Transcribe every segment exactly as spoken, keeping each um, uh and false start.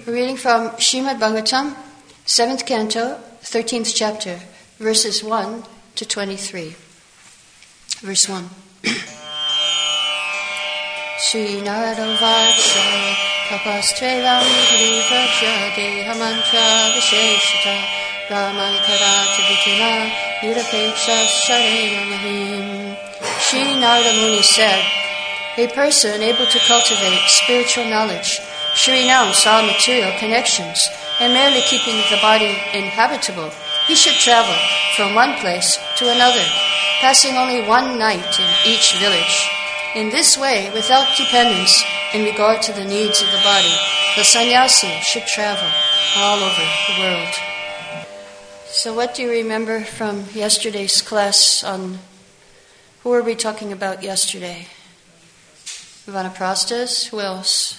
We're reading from Srimad Bhagavatam, seventh canto, thirteenth chapter, verses one to twenty-three. Verse one. Shri Narada Vatsya Tapastrelam Harivaja Deha Mantra Visheshata Brahmakarata Vitina Nirapeksha Sharena Mahim. Shri Narada Muni said, a person able to cultivate spiritual knowledge should renounce all material connections and merely keeping the body inhabitable. He should travel from one place to another, passing only one night in each village. In this way, without dependence in regard to the needs of the body, the sannyasi should travel all over the world. So what do you remember from yesterday's class on, who were we talking about yesterday? Vanaprasthas, who else?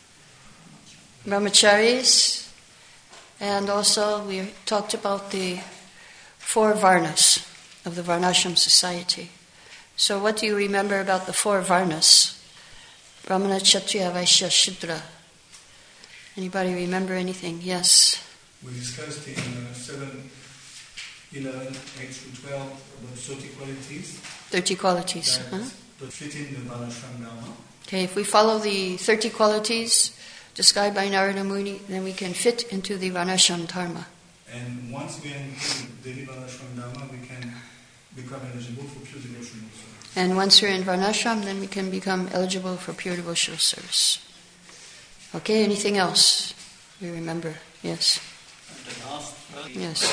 Brahmacharis, and also we talked about the four varnas of the Varnashram society. So what do you remember about the four varnas? Brahmana, Kshatriya, Vaishya, Shudra. Anybody remember anything? Yes. We discussed in uh, seven, eleven, eight through twelve about thirty qualities. thirty qualities, that, huh? that fit in the Varnashram Dharma. Okay, if we follow the thirty qualities described by Narada Muni, then we can fit into the Varnashram Dharma. And once we enter the daily Varnashram Dharma, we can become eligible for pure devotional service. And once we're in Varnashram, then we can become eligible for pure devotional service. Okay, anything else you remember? Yes. Yes.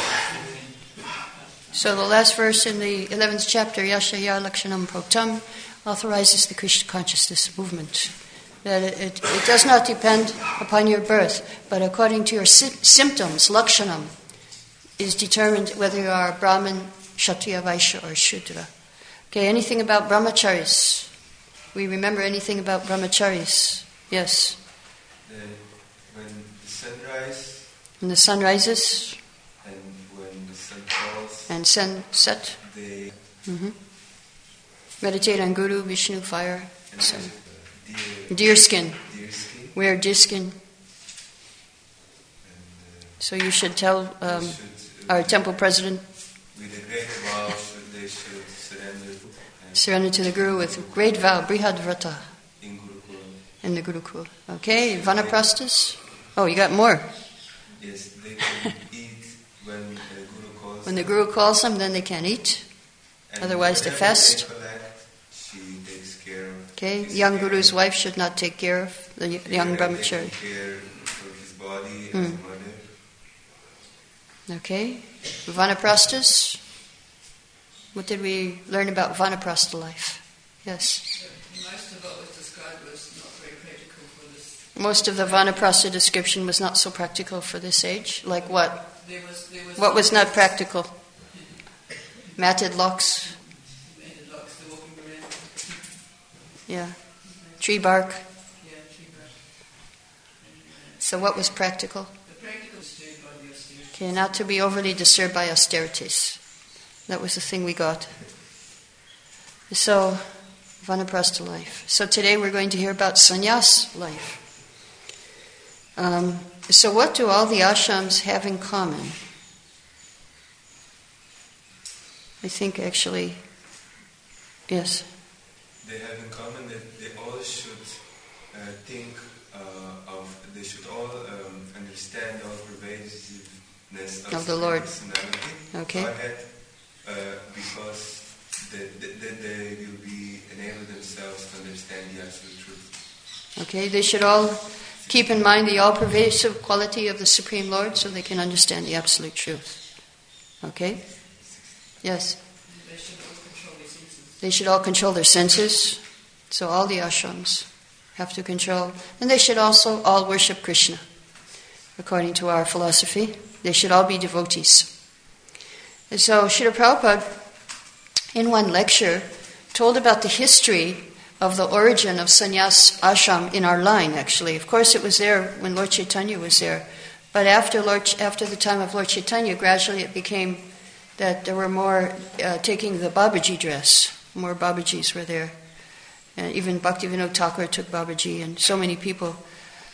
So the last verse in the eleventh chapter, Yashaya Lakshanam Proktam, authorizes the Krishna consciousness movement. That it, it, it does not depend upon your birth, but according to your sy- symptoms, Lakshanam is determined whether you are Brahmin, Kshatriya, Vaishya, or Shudra. Okay, anything about brahmacharis? We remember anything about brahmacharis? Yes. The, when the sun rises. When the sun rises. And when the sun falls. And sun set. They mm-hmm. meditate on Guru, Vishnu, fire. And sun. Deer, deer skin. Deer skin. Wear deer skin. And, uh, so you should tell um, should, uh, our temple president. With a great vow, should, they should surrender. Surrender to the Guru with great vow, Brihad Vrata. In Gurukula. In the Gurukula. Okay, Vanaprasthas. Oh, you got more. Yes, they can eat when the Guru calls. When the Guru calls them, then they can't eat. And otherwise, they fast. They collect, she takes care of. Okay, young Guru's wife should not take care of the young brahmachari. Take care of his body hmm. and mother. Okay, Vanaprasthas. What did we learn about Vanaprastha life? Yes. Most of what was described was not very practical for this. Most of the Vanaprastha description was not so practical for this age. Like what? There was, there was what was not practical? Matted locks. Matted locks, the walking around. Yeah. Tree bark. Yeah, tree bark. So what was practical? The practical was stirred by the austerities. Okay, not to be overly disturbed by austerities. That was the thing we got. So, Vanaprastha life. So today we're going to hear about sannyas life. Um, so what do all the ashrams have in common? I think actually, yes. They have in common that they all should uh, think uh, of, they should all um, understand the all-pervasiveness of, of the Lord. Personality. Okay. Godhead, uh, because they, they, they will be enable themselves to understand the absolute truth. Okay, they should all keep in mind the all-pervasive quality of the Supreme Lord so they can understand the absolute truth. Okay? Yes? They should all control their senses. They should all control their senses. So all the ashrams have to control. And they should also all worship Krishna. According to our philosophy, they should all be devotees. And so Srila Prabhupada, in one lecture, told about the history of the origin of sannyas ashram in our line, actually. Of course, it was there when Lord Chaitanya was there. But after Lord, after the time of Lord Chaitanya, gradually it became that there were more uh, taking the Babaji dress. More Babajis were there. And even Bhaktivinoda Thakur took Babaji, and so many people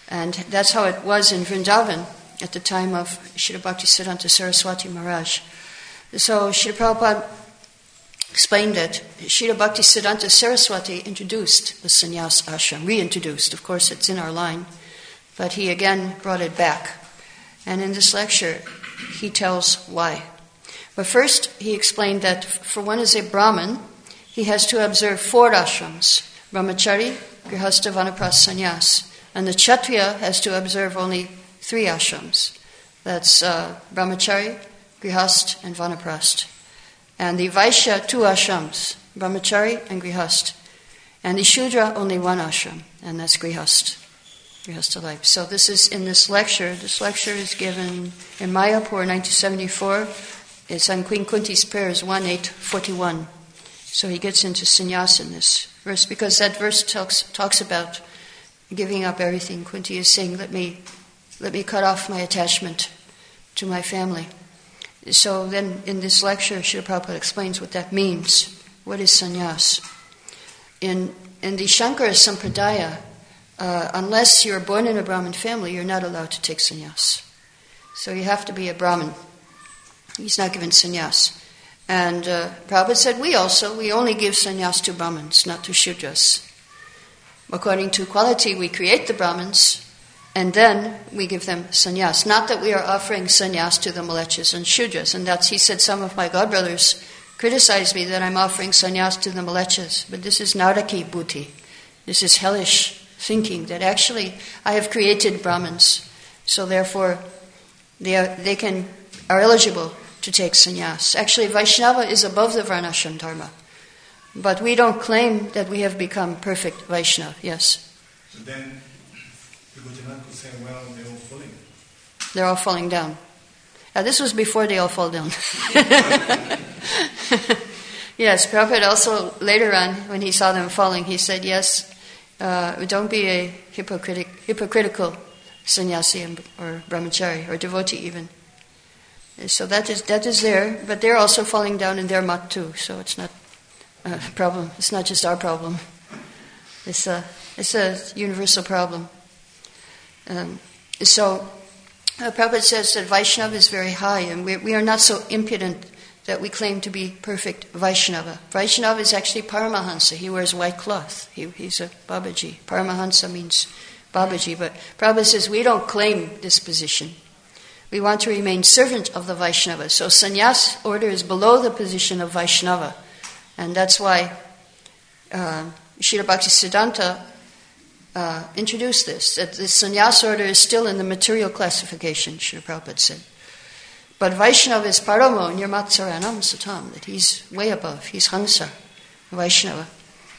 And that's how it was in Vrindavan at the time of Srila Bhaktisiddhanta Saraswati Maharaj. So Srila Prabhupada explained that Srila Bhaktisiddhanta Saraswati introduced the sannyas ashram, reintroduced. Of course, it's in our line, but he again brought it back. And in this lecture, he tells why. But first, he explained that for one as a Brahmin, he has to observe four ashrams: Brahmachari, Grihastha, Vanaprastha, Sannyas. And the Kshatriya has to observe only three ashrams. That's uh, Brahmachari, Grihastha, and Vanaprastha. And the Vaishya, two ashrams, Brahmachari and Grihastha. And the Shudra, only one ashram, and that's Grihastha. Grihastha life. So this is in this lecture. This lecture is given in Mayapur, nineteen seventy-four. It's on Queen Kunti's prayers, one eight forty-one. So he gets into sannyas in this verse, because that verse talks talks about giving up everything. Kunti is saying, let me let me cut off my attachment to my family. So then in this lecture, Srila Prabhupada explains what that means. What is sannyas? In, in the Shankara Sampradaya, uh, unless you're born in a Brahmin family, you're not allowed to take sannyas. So you have to be a Brahmin. He's not given sannyas. And uh, Prabhupada said, we also, we only give sannyas to Brahmins, not to Shudras. According to quality, we create the Brahmins, and then we give them sannyas. Not that we are offering sannyas to the Malechas and Shudras. And that's, he said, some of my godbrothers criticize me that I'm offering sannyas to the Malechas. But this is Naraki Buddhi. This is hellish thinking that actually I have created Brahmins. So therefore, they are, they can are eligible to take sannyas. Actually, Vaishnava is above the Varnashram Dharma. But we don't claim that we have become perfect Vaishnava. Yes? So then, the Gujana could say, well, they're all falling. They're all falling down. Uh, this was before they all fall down. Yes, Prabhupada also, later on, when he saw them falling, he said, yes, uh, don't be a hypocritic, hypocritical sannyasi or brahmachari or devotee even. So that is that is there, but they're also falling down in their mat too. So it's not a problem. It's not just our problem. It's a it's a universal problem. Um, so uh, Prabhupada says that Vaishnava is very high, and we we are not so impudent that we claim to be perfect Vaishnava. Vaishnava is actually Paramahansa. He wears white cloth. He, he's a Babaji. Paramahansa means Babaji, but Prabhupada says we don't claim this position. We want to remain servant of the Vaishnava. So sannyas order is below the position of Vaishnava. And that's why uh, Srila Bhaktisiddhanta uh, introduced this, that the sannyas order is still in the material classification, Srila Prabhupada said. But Vaishnava is paramo nirmatsaranam satam, that he's way above, he's Hansa, Vaishnava.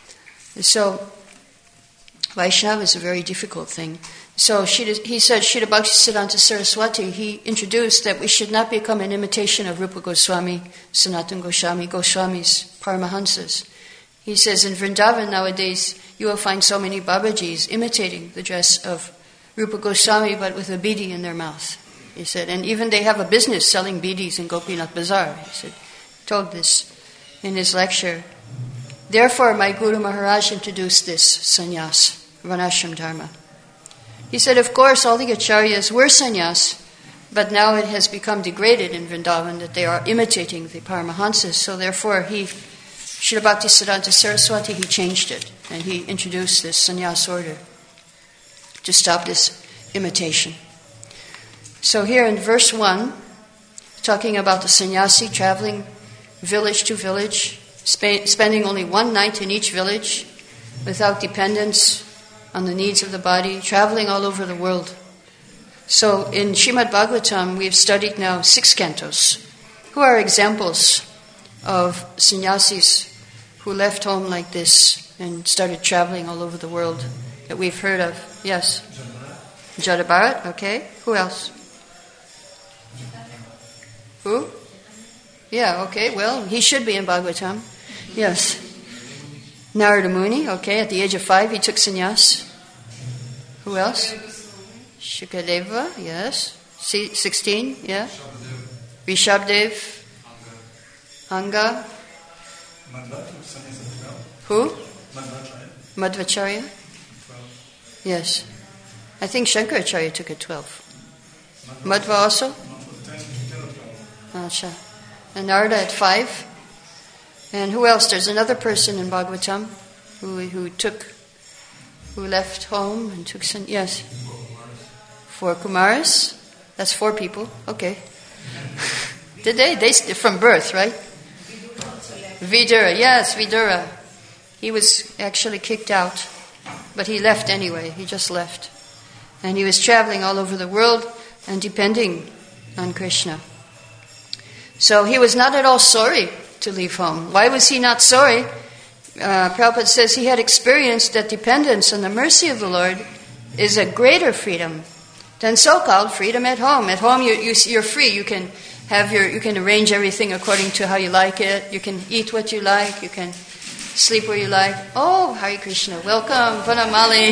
So Vaishnava is a very difficult thing. So he said, Srila Bhaktisiddhanta Saraswati, he introduced that we should not become an imitation of Rupa Goswami, Sanatana Goswami, Goswamis, Paramahansas. He says, in Vrindavan nowadays, you will find so many Babajis imitating the dress of Rupa Goswami, but with a bidi in their mouth. He said, and even they have a business selling bidis in Gopinath Bazaar. He said, told this in his lecture. Therefore, my Guru Maharaj introduced this sannyas, Varnashram Dharma. He said, of course, all the acharyas were sannyas, but now it has become degraded in Vrindavan that they are imitating the Paramahansas. So therefore, he, Srila Bhaktisiddhanta Saraswati, he changed it, and he introduced this sannyas order to stop this imitation. So here in verse one, talking about the sannyasi traveling village to village, sp- spending only one night in each village, without dependence on the needs of the body, traveling all over the world. So in Srimad Bhagavatam, we've studied now six cantos, who are examples of sannyasis who left home like this and started traveling all over the world that we've heard of. Yes? Jada Bharat, okay. Who else? Who? Yeah, okay, well, he should be in Bhagavatam. Yes. Narada Muni, okay, at the age of five he took sannyas. Who else? Shukadeva, yes. C- sixteen, yeah. Rishabdev. Anga. Who? Madhvacharya. Yes. I think Shankaracharya took it twelve. Madhva also? Acha. And Narada at five. And who else? There's another person in Bhagavatam who who took, who left home and took some, yes. Four Kumaras. That's four people. Okay. Did they? They from birth, right? Vidura. Yes, Vidura. He was actually kicked out, but he left anyway. He just left. And he was traveling all over the world and depending on Krishna. So he was not at all sorry to leave home. Why was he not sorry? Uh, Prabhupada says he had experienced that dependence on the mercy of the Lord is a greater freedom than so-called freedom at home. At home, you, you, you're free. You can have your, you can arrange everything according to how you like it. You can eat what you like. You can sleep where you like. Oh, Hare Krishna! Welcome, Vanamali.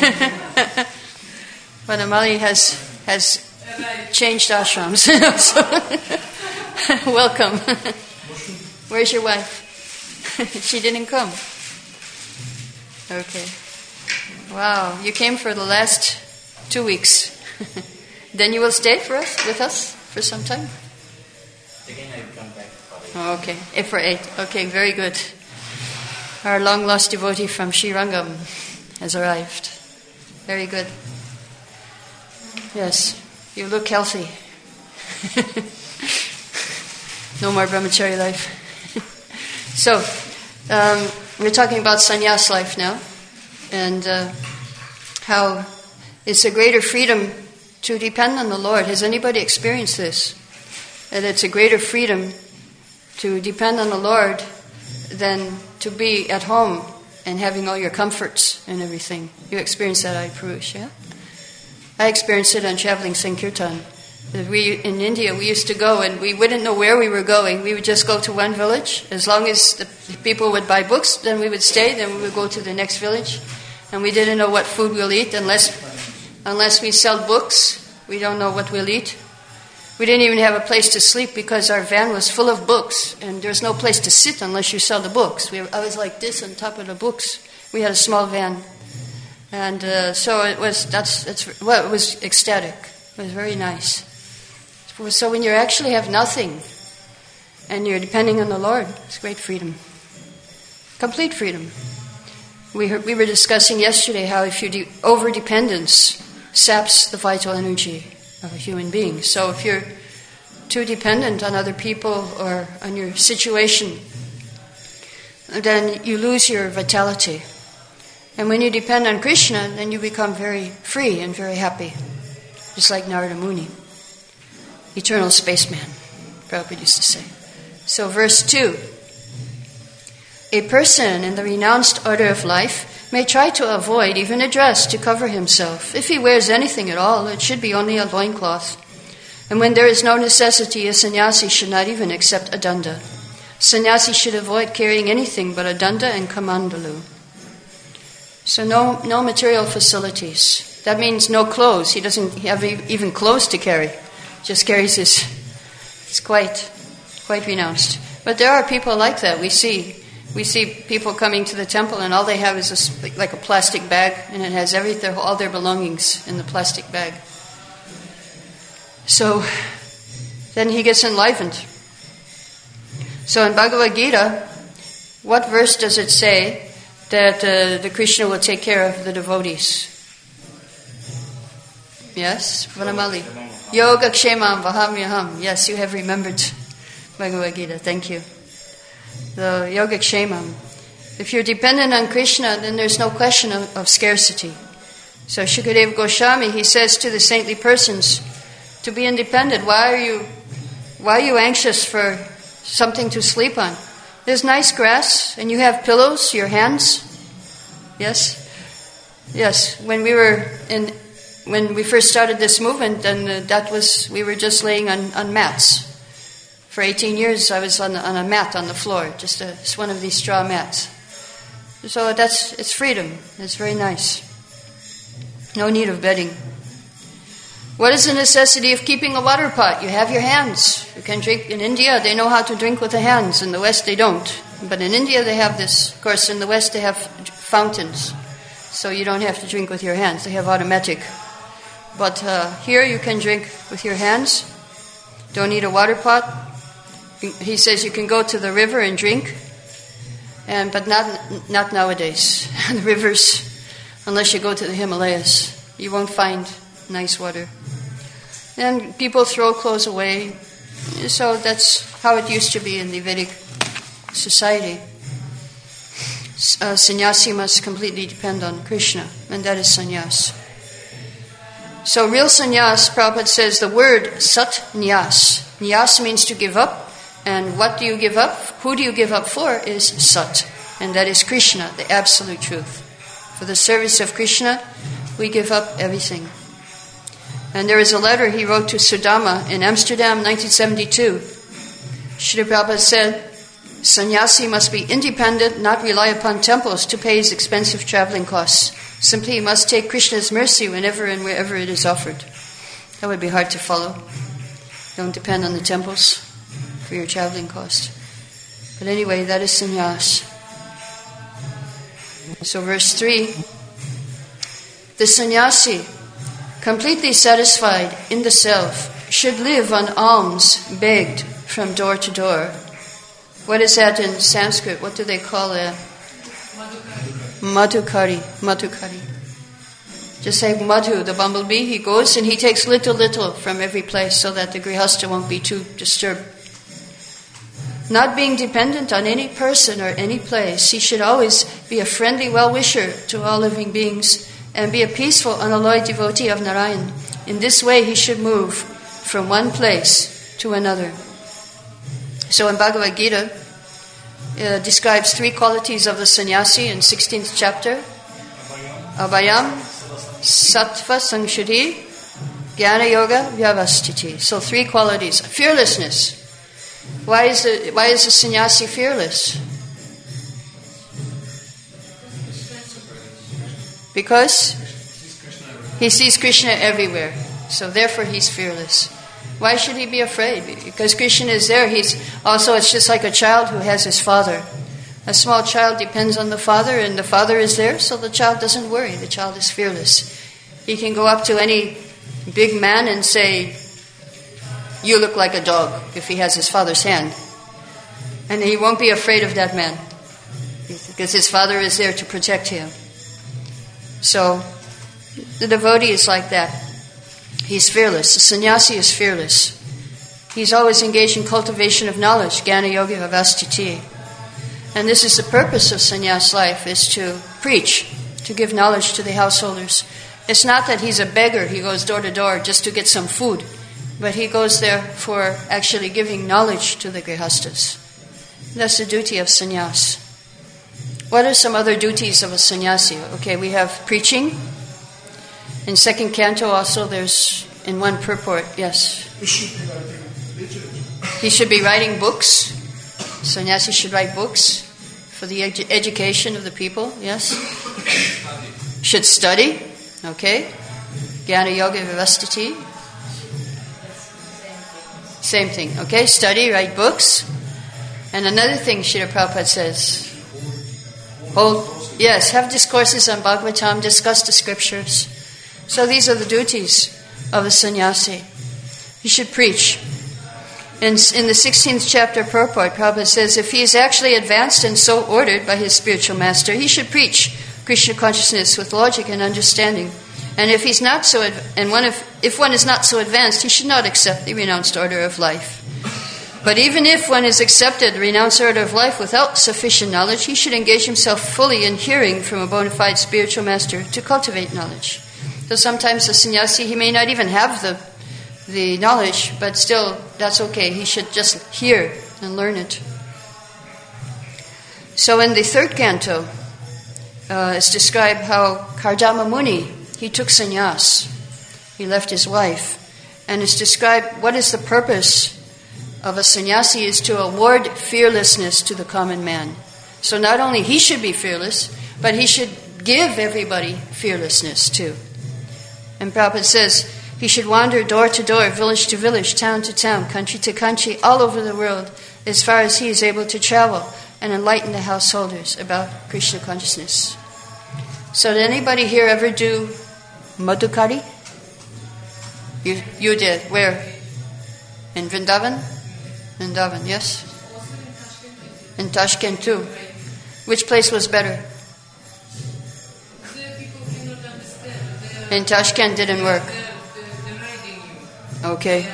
Vanamali has has changed ashrams. So, welcome. Where's your wife? She didn't come. Okay. Wow, you came for the last two weeks. Then you will stay for us, with us for some time? Again, I come back. Oh, okay, eight for eight. Okay, very good. Our long-lost devotee from Srirangam has arrived. Very good. Yes, you look healthy. No more brahmachari life. So, um, we're talking about sannyas life now, and uh, how it's a greater freedom to depend on the Lord. Has anybody experienced this? That it's a greater freedom to depend on the Lord than to be at home and having all your comforts and everything. You experienced that, I Purush, yeah? I experienced it on traveling Sankirtan. We, in India, we used to go and we wouldn't know where we were going. We would just go to one village. As long as the people would buy books, then we would stay. Then we would go to the next village. And we didn't know what food we'll eat unless, unless we sell books. We don't know what we'll eat. We didn't even have a place to sleep because our van was full of books. And there's no place to sit unless you sell the books. We were, I was like this on top of the books. We had a small van. And uh, so it was, that's, that's, well, it was ecstatic. It was very nice. So when you actually have nothing and you're depending on the Lord, it's great freedom. Complete freedom. We heard, we were discussing yesterday how if you de- over-dependence saps the vital energy of a human being. So if you're too dependent on other people or on your situation, then you lose your vitality. And when you depend on Krishna, then you become very free and very happy. Just like Narada Muni. Eternal spaceman, Prabhupada used to say. So verse two. A person in the renounced order of life may try to avoid even a dress to cover himself. If he wears anything at all, it should be only a loincloth. And when there is no necessity, a sannyasi should not even accept a danda. Sannyasi should avoid carrying anything but a danda and kamandalu. So no, no material facilities. That means no clothes. He doesn't have even clothes to carry. Just carries his, it's quite, quite renounced. But there are people like that. We see, we see people coming to the temple and all they have is a, like a plastic bag, and it has everything, all their belongings in the plastic bag. So then he gets enlivened. So in Bhagavad Gita, what verse does it say that uh, the Krishna will take care of the devotees? Yes, Vanamali. Yoga Kshemam Vahamyaham. Yes, you have remembered Bhagavad Gita. Thank you. The Yoga Kshemam. If you're dependent on Krishna, then there's no question of, of scarcity. So Shukadeva Goswami, he says to the saintly persons, to be independent, why are you, why are you anxious for something to sleep on? There's nice grass, and you have pillows, your hands. Yes? Yes, when we were in... When we first started this movement, then uh, that was, we were just laying on, on mats. For eighteen years, I was on, on a mat on the floor, just a, just one of these straw mats. So that's, it's freedom. It's very nice. No need of bedding. What is the necessity of keeping a water pot? You have your hands. You can drink. In India, they know how to drink with the hands. In the West, they don't. But in India, they have this. Of course, in the West, they have fountains. So you don't have to drink with your hands. They have automatic But uh, here you can drink with your hands. Don't need a water pot. He says you can go to the river and drink, and but not not nowadays. The rivers, unless you go to the Himalayas, you won't find nice water. And people throw clothes away. So that's how it used to be in the Vedic society. Uh, sannyasi must completely depend on Krishna, and that is sannyas. So real sannyas, Prabhupada says the word sat nyas. Nyas means to give up, and what do you give up? Who do you give up for is sat, and that is Krishna, the absolute truth. For the service of Krishna, we give up everything. And there is a letter he wrote to Sudama in Amsterdam, nineteen seventy-two. Srila Prabhupada said, sannyasi must be independent, not rely upon temples to pay his expensive traveling costs. Simply he must take Krishna's mercy whenever and wherever it is offered. That would be hard to follow. Don't depend on the temples for your traveling cost. But anyway, that is sannyas. So verse three, the sannyasi, completely satisfied in the self, should live on alms begged from door to door. What is that in Sanskrit? What do they call that? Madhukari. Madhukari. Just like Madhu, the bumblebee, he goes and he takes little, little from every place so that the grihastha won't be too disturbed. Not being dependent on any person or any place, he should always be a friendly well-wisher to all living beings and be a peaceful, unalloyed devotee of Narayan. In this way, he should move from one place to another. So in Bhagavad Gita, uh, describes three qualities of the sannyasi in sixteenth chapter. Abhayam, Sattva Sangshuddhi, Jnana Yoga, Vyavastiti. So three qualities. Fearlessness. Why is the, why is the sannyasi fearless? Because he sees Krishna everywhere. So therefore he's fearless. Why should he be afraid? Because Krishna is there. He's also, it's just like a child who has his father. A small child depends on the father, and the father is there, so the child doesn't worry. The child is fearless. He can go up to any big man and say, "You look like a dog," if he has his father's hand. And he won't be afraid of that man, because his father is there to protect him. So, the devotee is like that. He's fearless. The sannyasi is fearless. He's always engaged in cultivation of knowledge, Jnana Yoga Vyavastiti. And this is the purpose of sannyas life, is to preach, to give knowledge to the householders. It's not that he's a beggar, he goes door to door just to get some food, but he goes there for actually giving knowledge to the grihastas. That's the duty of sannyas. What are some other duties of a sannyasi? Okay, we have preaching. In second canto also there's, in one purport, yes. He should be writing books. Sannyasi should write books for the edu- education of the people, yes. Should study, okay. Jnana Yoga Vyavastiti. Same thing, okay. Study, write books. And another thing Srila Prabhupada says, hold, yes, have discourses on Bhagavatam, discuss the scriptures. So these are the duties of a sannyasi. He should preach. In, in the sixteenth chapter purport, Prabhupada says, if he is actually advanced and so ordered by his spiritual master, he should preach Krishna consciousness with logic and understanding. And if he's not so, adv- and one if, if one is not so advanced, he should not accept the renounced order of life. But even if one is accepted the renounced order of life without sufficient knowledge, he should engage himself fully in hearing from a bona fide spiritual master to cultivate knowledge. So sometimes the sannyasi, he may not even have the the knowledge, but still, that's okay. He should just hear and learn it. So in the third canto, uh, it's described how Kardama Muni, he took sannyas. He left his wife. And it's described what is the purpose of a sannyasi is to award fearlessness to the common man. So not only he should be fearless, but he should give everybody fearlessness too. And Prabhupada says he should wander door to door, village to village, town to town, country to country, all over the world, as far as he is able to travel and enlighten the householders about Krishna consciousness. So did anybody here ever do Madhukari? You you did. Where? In Vrindavan? Vrindavan, yes. In Tashkent too. Which place was better? In Tashkent didn't work. Okay.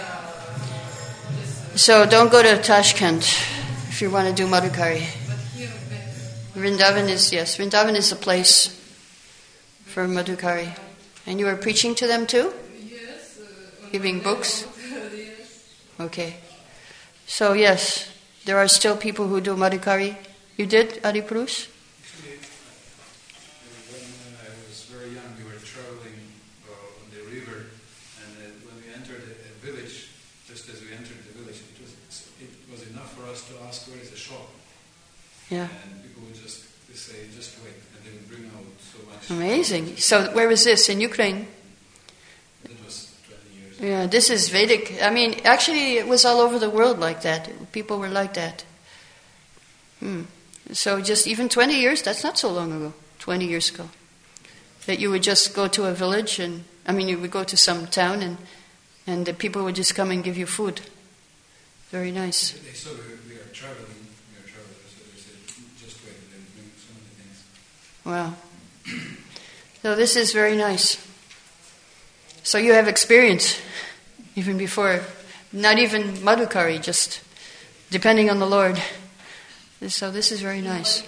So don't go to Tashkent if you want to do Madhukari. Vrindavan is, yes, Vrindavan is the place for Madhukari. And you were preaching to them too? Yes. Uh, Giving books? Yes. Okay. So yes, there are still people who do Madhukari. You did, Adipurush? Actually, when uh, I was very young, we were traveling uh, on the river, and uh, when we entered a, a village, just as we entered the village, it was it was enough for us to ask where is the shop. Yeah. And people would just they say, just wait, and they would bring out so much. Amazing. So where was this? In Ukraine? That was twenty years. Yeah, this is Vedic. I mean, actually, it was all over the world like that. People were like that. Hmm. So just even twenty years, that's not so long ago, twenty years ago. That you would just go to a village and, I mean, you would go to some town and, and the people would just come and give you food. Very nice. They saw we were, we are traveling, we are travelers, so they said, just wait, and they would bring so many things. Wow. So this is very nice. So you have experience, even before, not even Madhukari, just depending on the Lord. So this is very nice.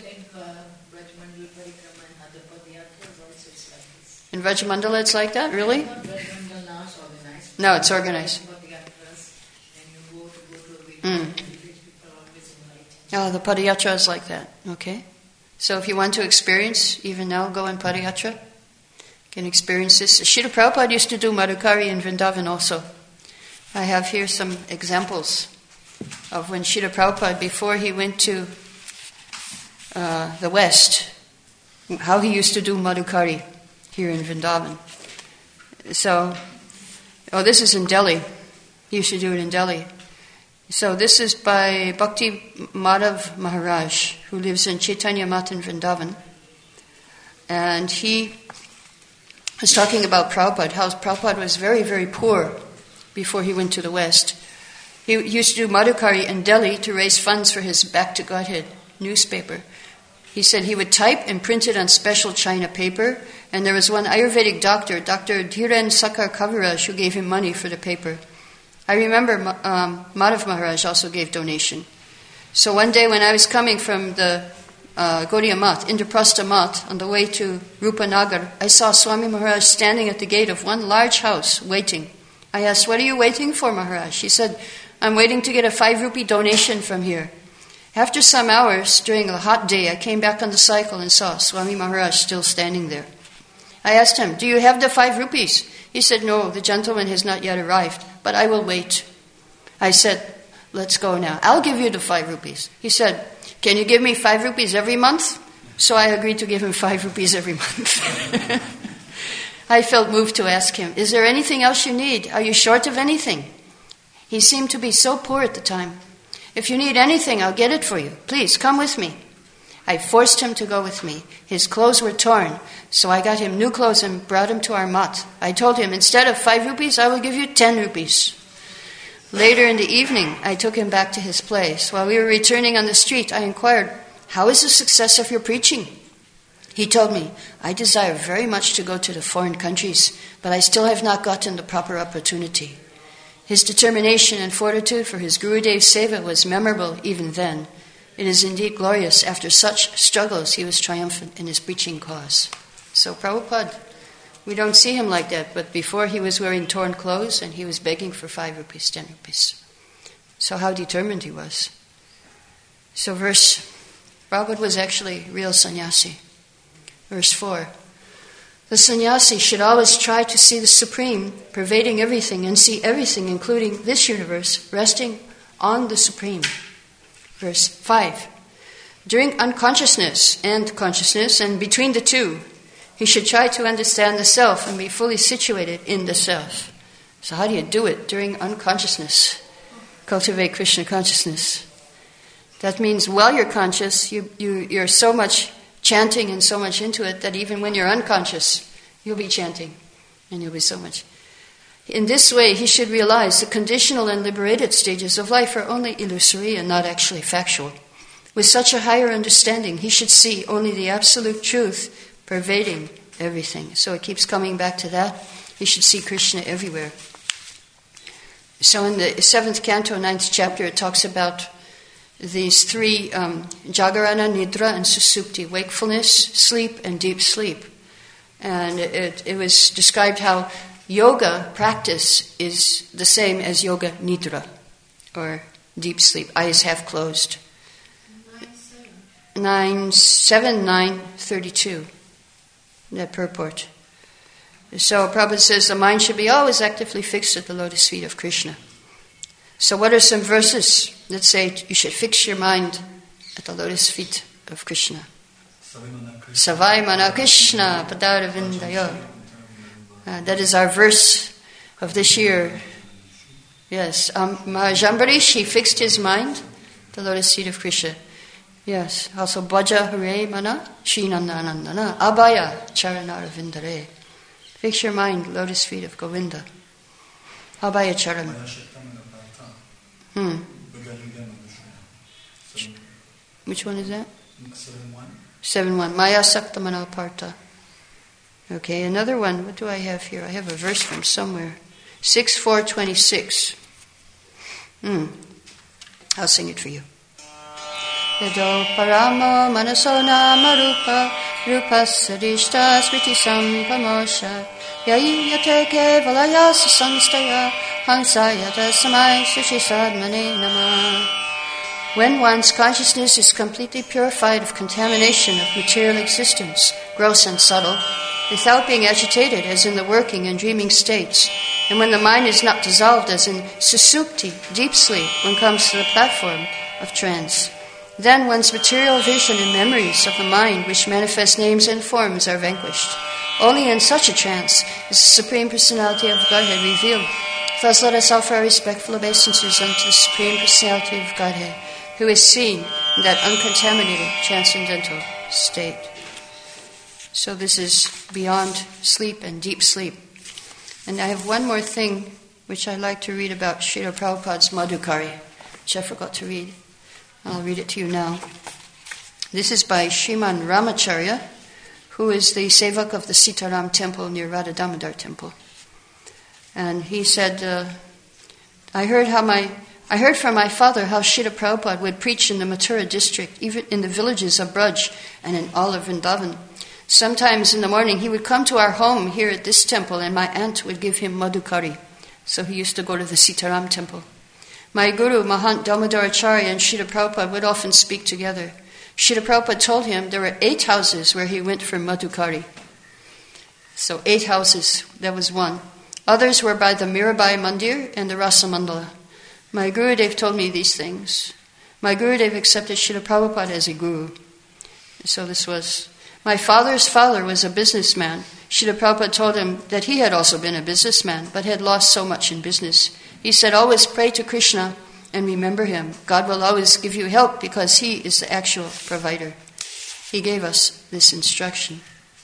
In Vrajamandala it's like that, really? No, it's organized. Mm. Oh, the Padayatra is like that. Okay. So if you want to experience, even now, go in Padayatra. You can experience this. Srila Prabhupada used to do Madhukari in Vrindavan also. I have here some examples of when Srila Prabhupada, before he went to uh, the West, how he used to do Madhukari here in Vrindavan. So, oh, this is in Delhi. He used to do it in Delhi. So this is by Bhakti Madhav Maharaj, who lives in Chaitanya Mat in Vrindavan. And he was talking about Prabhupada, how Prabhupada was very, very poor before he went to the West. He used to do Madhukari in Delhi to raise funds for his Back to Godhead newspaper. He said he would type and print it on special China paper, and there was one Ayurvedic doctor, Doctor Dhiren Sakar Kaviraj, who gave him money for the paper. I remember um, Madhav Maharaj also gave donation. So one day when I was coming from the uh, Gaudiya Mat, Indraprastha Mat, on the way to Rupanagar, I saw Swami Maharaj standing at the gate of one large house, waiting. I asked, "What are you waiting for, Maharaj?" He said, "I'm waiting to get a five rupee donation from here." After some hours, during a hot day, I came back on the cycle and saw Swami Maharaj still standing there. I asked him, "Do you have the five rupees?" He said, "No, the gentleman has not yet arrived, but I will wait." I said, "Let's go now. I'll give you the five rupees." He said, "Can you give me five rupees every month?" So I agreed to give him five rupees every month. I felt moved to ask him, "Is there anything else you need? Are you short of anything?" He seemed to be so poor at the time. "If you need anything, I'll get it for you. Please, come with me." I forced him to go with me. His clothes were torn, so I got him new clothes and brought him to our mat. I told him, "Instead of five rupees, I will give you ten rupees. Later in the evening, I took him back to his place. While we were returning on the street, I inquired, "How is the success of your preaching?" He told me, "I desire very much to go to the foreign countries, but I still have not gotten the proper opportunity." His determination and fortitude for his Gurudev's seva was memorable even then. It is indeed glorious. After such struggles, he was triumphant in his preaching cause. So Prabhupada, we don't see him like that, but before he was wearing torn clothes and he was begging for five rupees, ten rupees. So how determined he was. So verse, Prabhupada was actually real sannyasi. Verse four, the sannyasi should always try to see the Supreme pervading everything and see everything, including this universe, resting on the Supreme. Verse five, during unconsciousness and consciousness and between the two, he should try to understand the self and be fully situated in the self. So how do you do it during unconsciousness? Cultivate Krishna consciousness. That means while you're conscious, you, you, you're so much chanting and so much into it that even when you're unconscious, you'll be chanting and you'll be so much. In this way, he should realize the conditional and liberated stages of life are only illusory and not actually factual. With such a higher understanding, he should see only the absolute truth pervading everything. So it keeps coming back to that. He should see Krishna everywhere. So in the seventh canto, ninth chapter, it talks about these three, um, Jagarana, Nidra, and Susupti, wakefulness, sleep, and deep sleep. And it, it was described how yoga practice is the same as yoga nidra, or deep sleep, eyes half closed. Nine, seven, nine, thirty-two. That purport. So Prabhupada says the mind should be always actively fixed at the lotus feet of Krishna. So what are some verses that say you should fix your mind at the lotus feet of Krishna? Savai Mana Krishna Padaravindayo. Uh, that is our verse of this year. Yes, um, Mahajambarish, he fixed his mind at the lotus feet of Krishna. Yes, also Bhaja Hare Mana Shinandanandana Abhaya Charanaravindaré. Fix your mind, lotus feet of Govinda. Abhaya Charan. Hmm. Which one is that? seven one. Maya Saktamana Parta. Okay, another one. What do I have here? I have a verse from somewhere. six four twenty-six. Hmm. I'll sing it for you. Yado paramo manaso nama rupa rupa sadishta smriti sampamosha yai yate kevalaya sasamstaya hansayata samai sushi sadmane nama. When one's consciousness is completely purified of contamination of material existence, gross and subtle, without being agitated as in the working and dreaming states, and when the mind is not dissolved as in susupti, deep sleep, one comes to the platform of trance, then one's material vision and memories of the mind which manifest names and forms are vanquished. Only in such a trance is the Supreme Personality of Godhead revealed. Thus let us offer our respectful obeisances unto the Supreme Personality of Godhead, who is seen in that uncontaminated transcendental state. So this is beyond sleep and deep sleep. And I have one more thing which I'd like to read about Srila Prabhupada's Madhukari, which I forgot to read. I'll read it to you now. This is by Sriman Ramacharya, who is the sevak of the Sitaram temple near Radha Damodar temple. And he said, uh, I heard how my I heard from my father how Srila Prabhupada would preach in the Mathura district, even in the villages of Braj and in all of Vrindavan. Sometimes in the morning he would come to our home here at this temple and my aunt would give him Madhukari. So he used to go to the Sitaram temple. My guru, Mahant Damodar Acharya, and Srila Prabhupada would often speak together. Srila Prabhupada told him there were eight houses where he went for Madhukari. So eight houses, that was one. Others were by the Mirabai Mandir and the Rasa Mandala. My Gurudev told me these things. My Gurudev accepted Srila Prabhupada as a guru. So this was... My father's father was a businessman. Srila Prabhupada told him that he had also been a businessman, but had lost so much in business. He said, always pray to Krishna and remember him. God will always give you help because he is the actual provider. He gave us this instruction.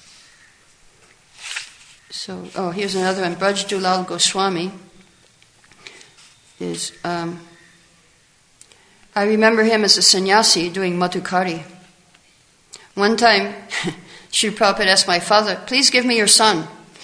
So, oh, here's another one. Braj Dulal Goswami is, um, I remember him as a sannyasi doing Madhukari. One time, Sri Prabhupada asked my father, please give me your son.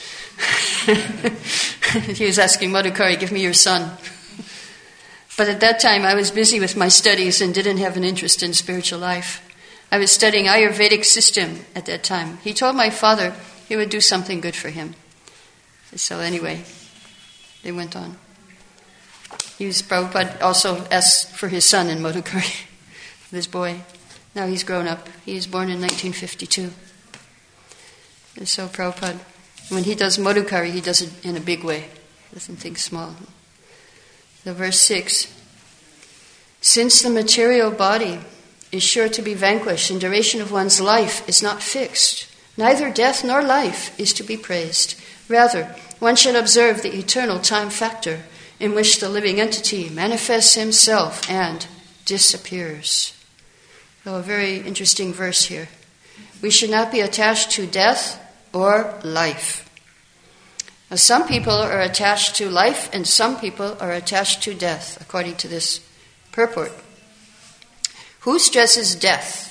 He was asking Madhukari, give me your son. But at that time, I was busy with my studies and didn't have an interest in spiritual life. I was studying Ayurvedic system at that time. He told my father he would do something good for him. So anyway, they went on. He was Prabhupada also asked for his son in Madhukari, this boy. Now he's grown up. He was born in nineteen fifty-two. And so Prabhupada, when he does Madhukari, he does it in a big way. He doesn't think small. So verse six. Since the material body is sure to be vanquished and duration of one's life is not fixed, neither death nor life is to be praised. Rather, one should observe the eternal time factor in which the living entity manifests himself and disappears. So a very interesting verse here. We should not be attached to death or life. Now, some people are attached to life and some people are attached to death, according to this purport. Who stresses death?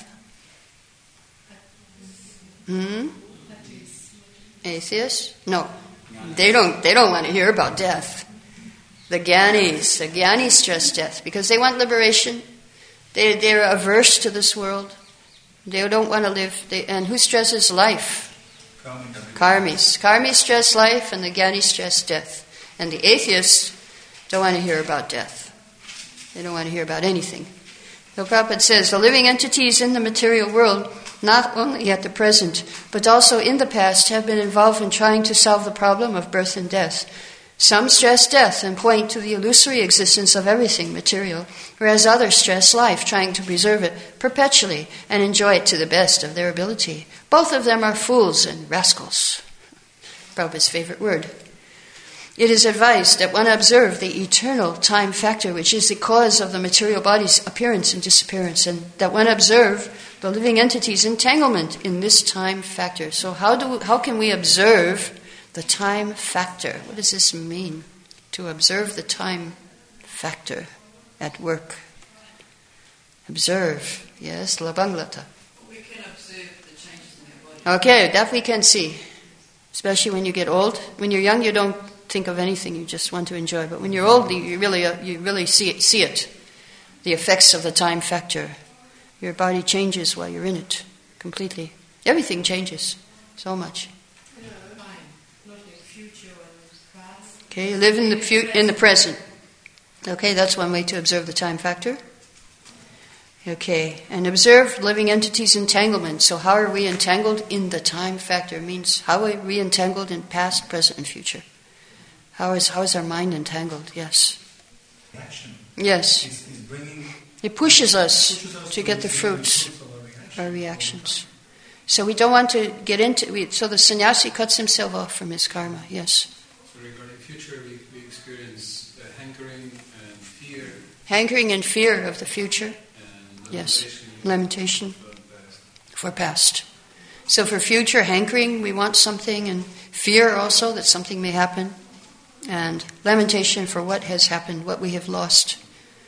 Hmm? Atheists? No. They don't they don't want to hear about death. The Gyanis, the Gyanis stress death because they want liberation. They they're averse to this world. They don't want to live. They, and who stresses life? Karmis. Karmis stress life and the Gyanis stress death. And the atheists don't want to hear about death. They don't want to hear about anything. The Prabhupada says, the living entities in the material world, not only at the present, but also in the past, have been involved in trying to solve the problem of birth and death. Some stress death and point to the illusory existence of everything material, whereas others stress life, trying to preserve it perpetually and enjoy it to the best of their ability. Both of them are fools and rascals. Prabhupada's favorite word. It is advised that one observe the eternal time factor, which is the cause of the material body's appearance and disappearance, and that one observe the living entity's entanglement in this time factor. So how do how can we observe the time factor? What does this mean? To observe the time factor at work. Observe, yes, Labanglata. We can observe the changes in our body. Okay, that we can see. Especially when you get old. When you're young, you don't think of anything, you just want to enjoy. But when you're old, you really uh, you really see it, see it, the effects of the time factor. Your body changes while you're in it, completely. Everything changes so much. Okay, you live in the fu- in the present. Okay, that's one way to observe the time factor. Okay, and observe living entities' entanglement. So how are we entangled in the time factor? It means how are we entangled in past, present, and future? How is how is our mind entangled? Yes. Reaction. Yes. It's, it's bringing, it pushes us, pushes us to get the fruits of our reaction. of our reactions. So we don't want to get into we, so the sannyasi cuts himself off from his karma. Yes. So regarding future, we, we experience uh, hankering and fear. Hankering and fear of the future. And Yes. lamentation Lamentation for the past. for past. So for future hankering, we want something, and fear also that something may happen. And lamentation for what has happened, what we have lost.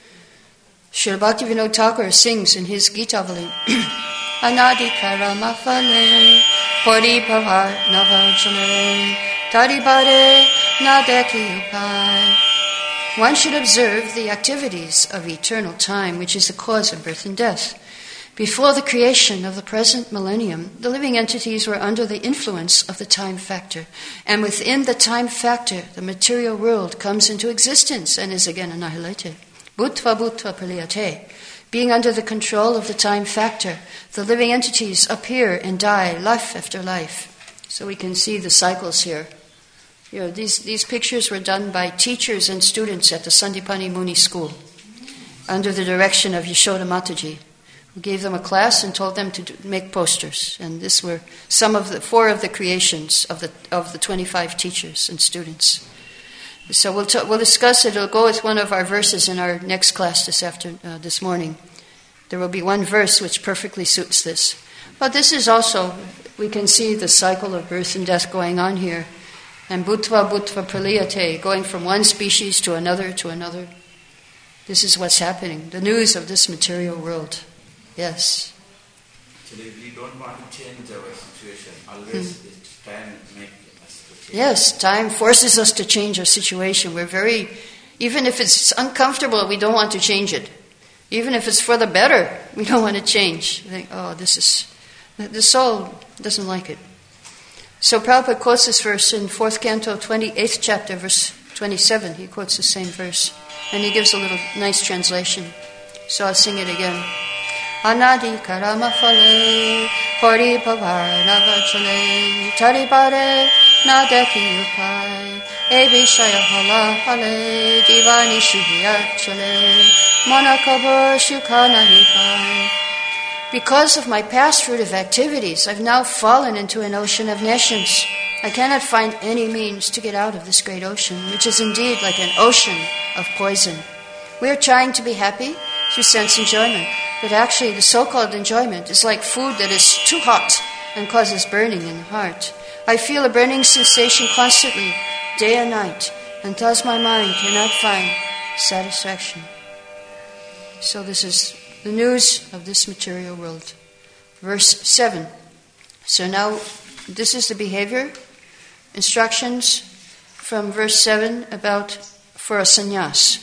Srila Bhaktivinoda Thakur sings in his Gita-vali, Anadi karama phale, pori bhavar navajale, taribare nadeki upai. One should observe the activities of eternal time, which is the cause of birth and death. Before the creation of the present millennium, the living entities were under the influence of the time factor. And within the time factor, the material world comes into existence and is again annihilated. Bhutva bhutva praliyate. Being under the control of the time factor, the living entities appear and die life after life. So we can see the cycles here. You know, these, these pictures were done by teachers and students at the Sandipani Muni School under the direction of Yashoda Mataji, who gave them a class and told them to do, make posters. And this were some of the four of the creations of the of the twenty-five teachers and students. So we'll t- we'll discuss it. It'll go with one of our verses in our next class this after uh, this morning. There will be one verse which perfectly suits this. But this is also, we can see the cycle of birth and death going on here. And bhutva bhutva praliyate, going from one species to another to another. This is what's happening. The news of this material world. Yes. Actually, we don't want to change our situation. Always Hmm. it's time make us to change. Yes, time forces us to change our situation. We're very, even if it's uncomfortable, we don't want to change it. Even if it's for the better, we don't want to change. We think, oh, this is, the soul doesn't like it. So Prabhupada quotes this verse in fourth canto, twenty-eighth chapter, verse twenty-seven. He quotes the same verse. And he gives a little nice translation. So I'll sing it again. Anadi karama phale, pori bhavar navachale, taribare nadeki upai, ebishaya hala hale, divani shubhyachale, monakabur shukana hipai. Because of my past fruitive activities, I've now fallen into an ocean of nations. I cannot find any means to get out of this great ocean, which is indeed like an ocean of poison. We are trying to be happy through sense enjoyment, but actually the so-called enjoyment is like food that is too hot and causes burning in the heart. I feel a burning sensation constantly, day and night, and thus my mind cannot find satisfaction. So this is the news of this material world. Verse seven. So now this is the behavior, instructions from verse seven about for a sannyas.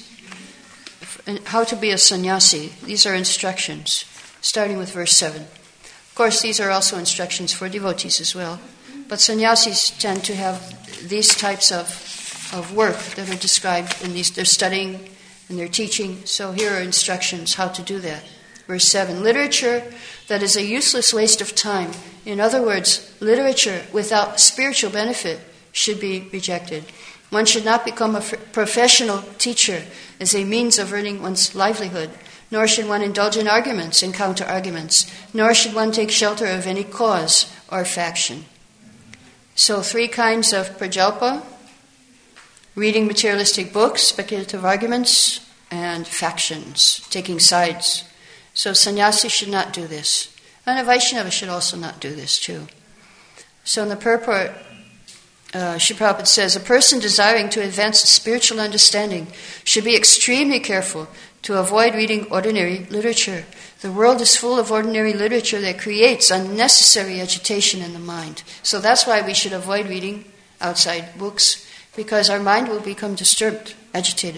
How to be a sannyasi. These are instructions, starting with verse seven. Of course, these are also instructions for devotees as well. But sannyasis tend to have these types of, of work that are described in these. They're studying and they're teaching. So here are instructions how to do that. Verse seven, literature that is a useless waste of time. In other words, literature without spiritual benefit should be rejected. One should not become a f- professional teacher as a means of earning one's livelihood, nor should one indulge in arguments and counter-arguments, nor should one take shelter of any cause or faction. So three kinds of prajalpa: reading materialistic books, speculative arguments, and factions, taking sides. So sannyasi should not do this. And a Vaishnava should also not do this too. So in the purport, uh, Srila Prabhupada says, a person desiring to advance spiritual understanding should be extremely careful to avoid reading ordinary literature. The world is full of ordinary literature that creates unnecessary agitation in the mind. So that's why we should avoid reading outside books, because our mind will become disturbed, agitated.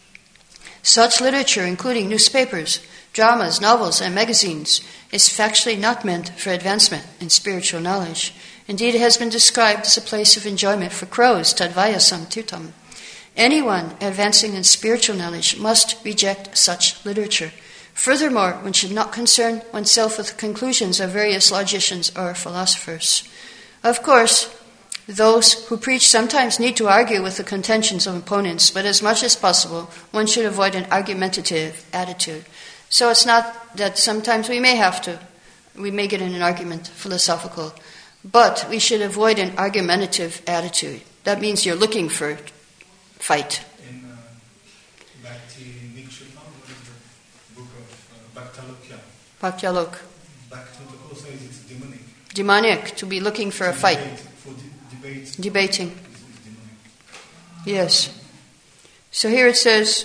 Such literature, including newspapers, dramas, novels, and magazines, is factually not meant for advancement in spiritual knowledge. Indeed, it has been described as a place of enjoyment for crows, tadvayasam tirtam. Anyone advancing in spiritual knowledge must reject such literature. Furthermore, one should not concern oneself with the conclusions of various logicians or philosophers. Of course, those who preach sometimes need to argue with the contentions of opponents, but as much as possible, one should avoid an argumentative attitude. So it's not that sometimes we may have to, we may get in an argument, philosophical, but we should avoid an argumentative attitude. That means you're looking for fight. In uh, Bhakti Nikshapa, what is the book of uh, Bhaktalokya? Bhaktyalok. Bhakti also is it's demonic. Demonic, to be looking for a fight. Debate, for de- debate. Debating. Is, is demonic. Yes. So here it says,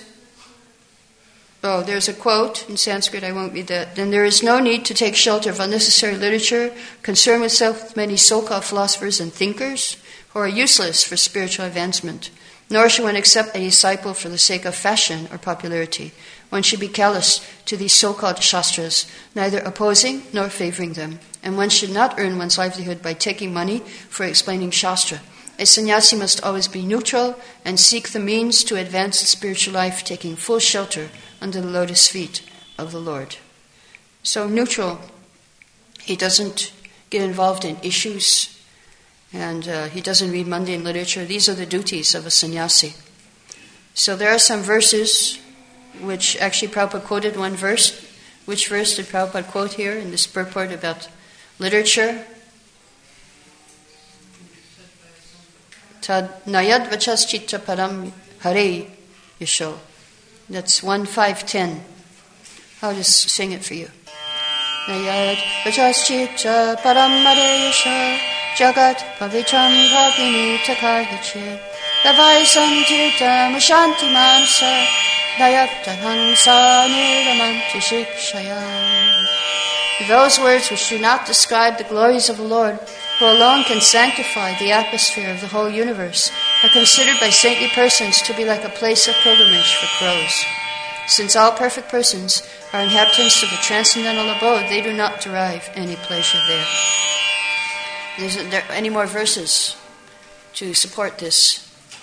oh, there's a quote in Sanskrit, I won't read that. Then there is no need to take shelter of unnecessary literature, concern oneself with many so-called philosophers and thinkers who are useless for spiritual advancement. Nor should one accept a disciple for the sake of fashion or popularity. One should be callous to these so-called shastras, neither opposing nor favoring them. And one should not earn one's livelihood by taking money for explaining shastra. A sannyasi must always be neutral and seek the means to advance spiritual life, taking full shelter under the lotus feet of the Lord. So neutral, he doesn't get involved in issues, and uh, he doesn't read mundane literature. These are the duties of a sannyasi. So there are some verses which actually Prabhupada quoted one verse. Which verse did Prabhupada quote here in this purport about literature? Tad nayad vachas chitta param hare yasho. That's one five ten. I'll just sing it for you. Nayad vachas chitta param hare yasho jagat pavicham bhavini takarhichit lavai santirta mushanti mansa nayapta hansa niramanti shikshayam. Those words which do not describe the glories of the Lord, who alone can sanctify the atmosphere of the whole universe, are considered by saintly persons to be like a place of pilgrimage for crows. Since all perfect persons are inhabitants of the transcendental abode, they do not derive any pleasure there. Isn't there any more verses to support this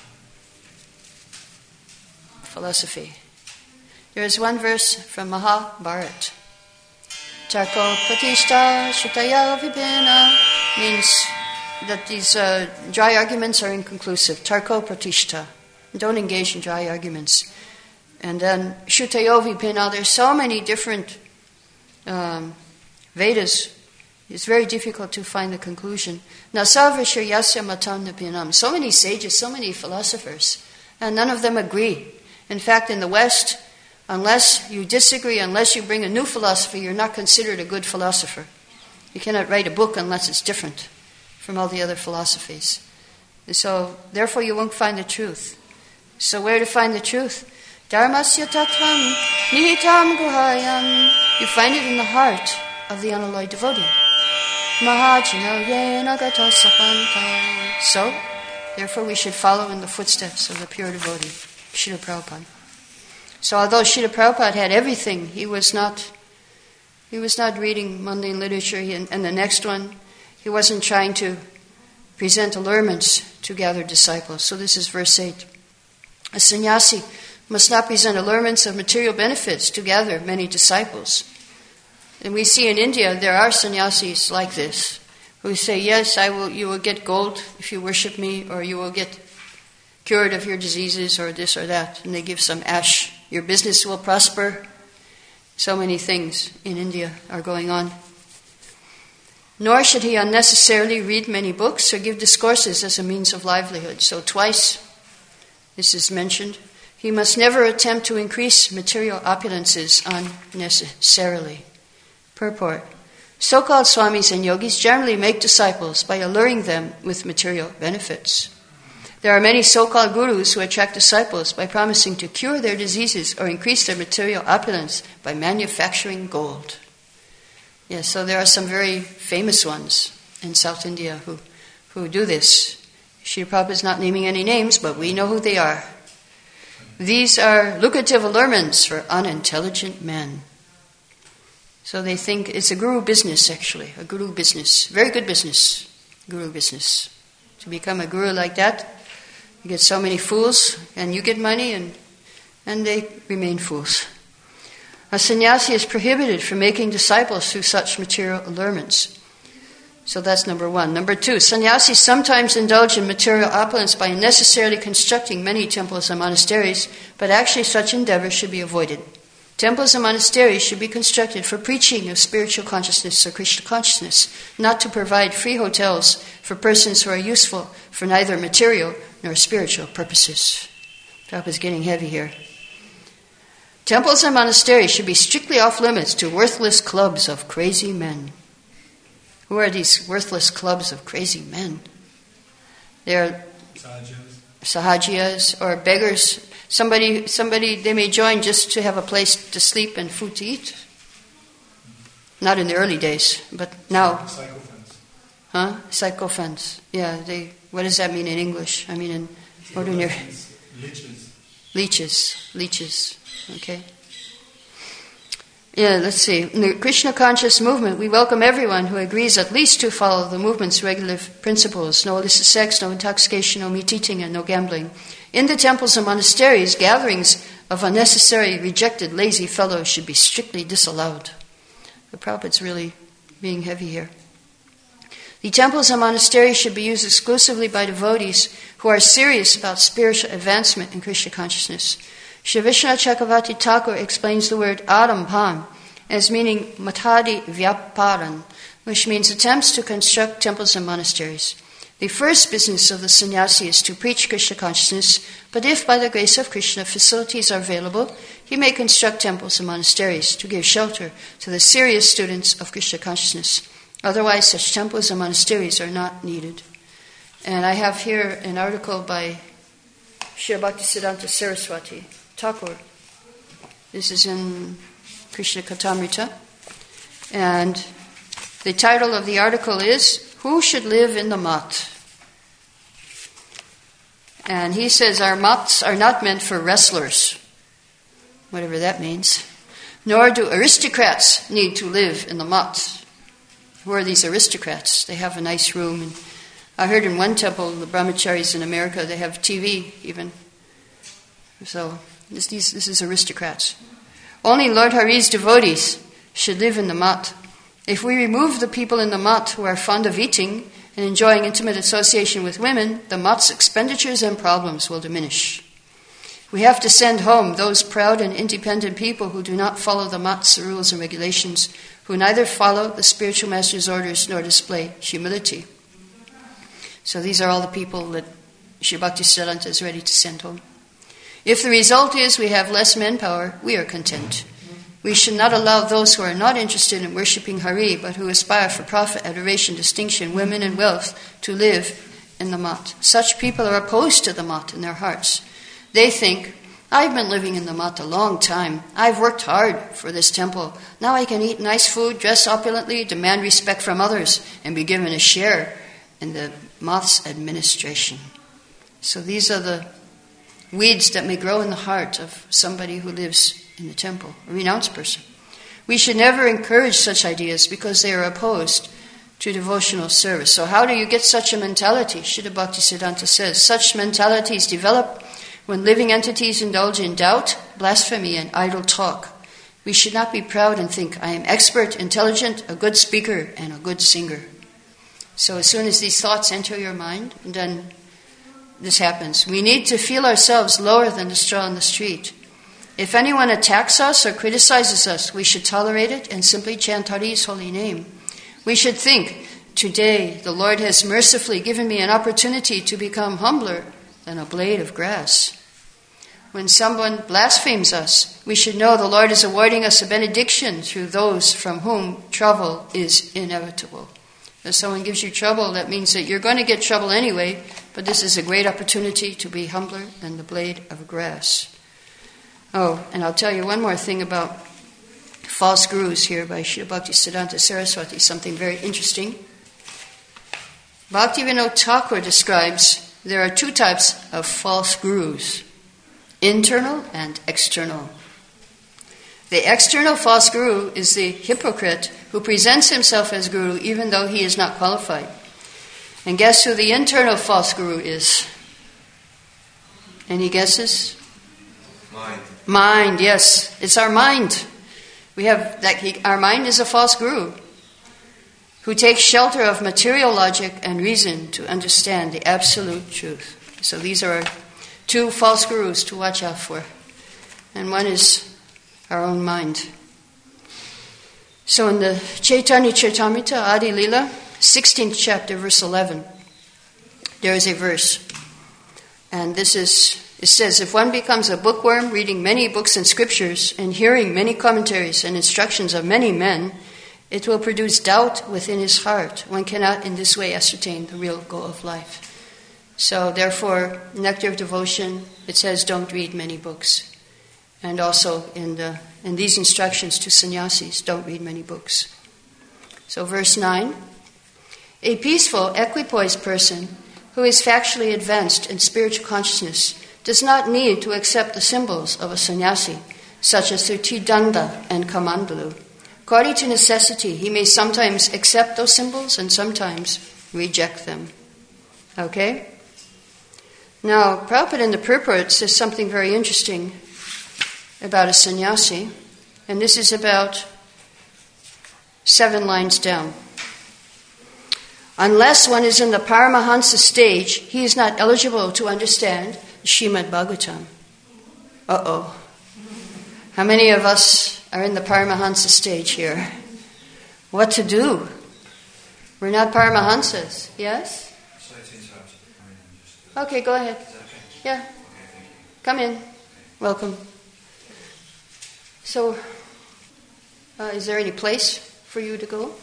philosophy? There is one verse from Mahabharata. Tarko pratishta shutaya vibhina means that these uh, dry arguments are inconclusive. Tarko pratishta. Don't engage in dry arguments. And then shutayo vibhina. There's so many different um, Vedas. It's very difficult to find the conclusion. Nasavrisha yasya matam nipinam. So many sages, so many philosophers, and none of them agree. In fact, in the West, unless you disagree, unless you bring a new philosophy, you're not considered a good philosopher. You cannot write a book unless it's different from all the other philosophies. So, therefore you won't find the truth. So where to find the truth? Dharmasya tattvam nihitam guhayam. You find it in the heart of the unalloyed devotee. Mahajino yena gata sapanta. So, therefore we should follow in the footsteps of the pure devotee, Srila Prabhupada. So although Srila Prabhupada had everything, he was not he was not reading mundane literature, and, and the next one, he wasn't trying to present allurements to gather disciples. So this is verse eight. A sannyasi must not present allurements of material benefits to gather many disciples. And we see in India there are sannyasis like this, who say, yes, I will. You will get gold if you worship me, or you will get cured of your diseases, or this or that. And they give some ash. Your business will prosper. So many things in India are going on. Nor should he unnecessarily read many books or give discourses as a means of livelihood. So twice this is mentioned. He must never attempt to increase material opulences unnecessarily. Purport. So-called swamis and yogis generally make disciples by alluring them with material benefits. There are many so-called gurus who attract disciples by promising to cure their diseases or increase their material opulence by manufacturing gold. Yes, so there are some very famous ones in South India who, who do this. Srila Prabhupada is not naming any names, but we know who they are. These are lucrative allurements for unintelligent men. So they think it's a guru business, actually, a guru business. Very good business, guru business. To become a guru like that, you get so many fools, and you get money, and and they remain fools. A sannyasi is prohibited from making disciples through such material allurements. So that's number one. Number two, sannyasis sometimes indulge in material opulence by unnecessarily constructing many temples and monasteries, but actually such endeavors should be avoided. Temples and monasteries should be constructed for preaching of spiritual consciousness or Krishna consciousness, not to provide free hotels for persons who are useful for neither material nor spiritual purposes. Prabhupada is getting heavy here. Temples and monasteries should be strictly off limits to worthless clubs of crazy men. Who are these worthless clubs of crazy men? They're Sahajas. Sahajiyas or beggars. Somebody, somebody they may join just to have a place to sleep and food to eat. Not in the early days, but now. Psychophants. Huh? Psychophants. Yeah, they. What does that mean in English? I mean in ordinary. Leeches. Leeches. Leeches. Okay. Yeah, let's see. In the Krishna conscious movement, we welcome everyone who agrees at least to follow the movement's regular principles: no illicit sex, no intoxication, no meat eating, and no gambling. In the temples and monasteries, gatherings of unnecessary, rejected, lazy fellows should be strictly disallowed. The Prabhupada's really being heavy here. The temples and monasteries should be used exclusively by devotees who are serious about spiritual advancement in Krishna consciousness. Shri Vishnu Chakravarti Thakur explains the word arambham as meaning matadi vyaparan, which means attempts to construct temples and monasteries. The first business of the sannyasi is to preach Krishna consciousness, but if by the grace of Krishna facilities are available, he may construct temples and monasteries to give shelter to the serious students of Krishna consciousness. Otherwise, such temples and monasteries are not needed. And I have here an article by Sri Bhaktisiddhanta Saraswati Thakur. This is in Krishna Kathamrita. And the title of the article is, Who Should Live in the Mat? And he says our mats are not meant for wrestlers, whatever that means, nor do aristocrats need to live in the mat. Who are these aristocrats? They have a nice room. And I heard in one temple, the brahmacharis in America, they have T V even. So this, these, this is aristocrats. Only Lord Hari's devotees should live in the mat. If we remove the people in the mat who are fond of eating and enjoying intimate association with women, the mat's expenditures and problems will diminish. We have to send home those proud and independent people who do not follow the mat's rules and regulations, who neither follow the spiritual master's orders nor display humility. So these are all the people that Sri Bhaktisiddhanta is ready to send home. If the result is we have less manpower, we are content. We should not allow those who are not interested in worshipping Hari, but who aspire for profit, adoration, distinction, women, and wealth, to live in the mat. Such people are opposed to the mat in their hearts. They think, I've been living in the mat a long time. I've worked hard for this temple. Now I can eat nice food, dress opulently, demand respect from others, and be given a share in the mat's administration. So these are the weeds that may grow in the heart of somebody who lives in the temple, a renounced person. We should never encourage such ideas because they are opposed to devotional service. So how do you get such a mentality? Srila Bhaktisiddhanta says, such mentalities develop when living entities indulge in doubt, blasphemy, and idle talk. We should not be proud and think, I am expert, intelligent, a good speaker, and a good singer. So as soon as these thoughts enter your mind, then this happens. We need to feel ourselves lower than the straw on the street. If anyone attacks us or criticizes us, we should tolerate it and simply chant Hari's holy name. We should think, today the Lord has mercifully given me an opportunity to become humbler than a blade of grass. When someone blasphemes us, we should know the Lord is awarding us a benediction through those from whom trouble is inevitable. If someone gives you trouble, that means that you're going to get trouble anyway, but this is a great opportunity to be humbler than the blade of grass. Oh, and I'll tell you one more thing about False Gurus here by Srila Bhaktisiddhanta Saraswati, something very interesting. Bhaktivinoda Thakur describes there are two types of false gurus, internal and external. The external false guru is the hypocrite who presents himself as guru even though he is not qualified. And guess who the internal false guru is? Any guesses? Mind. Mind, yes. It's our mind. We have that he, our mind is a false guru who takes shelter of material logic and reason to understand the absolute truth. So these are two false gurus to watch out for. And one is our own mind. So in the Chaitanya Charitamrita, Adi Lila, sixteenth chapter, verse eleven, there is a verse. And this is, it says, if one becomes a bookworm, reading many books and scriptures, and hearing many commentaries and instructions of many men, it will produce doubt within his heart. One cannot in this way ascertain the real goal of life. So therefore, Nectar of Devotion, it says don't read many books. And also in the in these instructions to sannyasis, don't read many books. So verse nine, a peaceful, equipoised person who is factually advanced in spiritual consciousness does not need to accept the symbols of a sannyasi, such as Thirtidanda and Kamandalu. According to necessity, he may sometimes accept those symbols and sometimes reject them. Okay? Now, Prabhupada in the purport says something very interesting about a sannyasi, and this is about seven lines down. Unless one is in the Paramahansa stage, he is not eligible to understand Srimad Bhagavatam. Uh-oh. How many of us are in the Paramahansa stage here? What to do? We're not Paramahansas, yes? Okay, go ahead. Yeah. Come in. Welcome. So, uh, is there any place for you to go?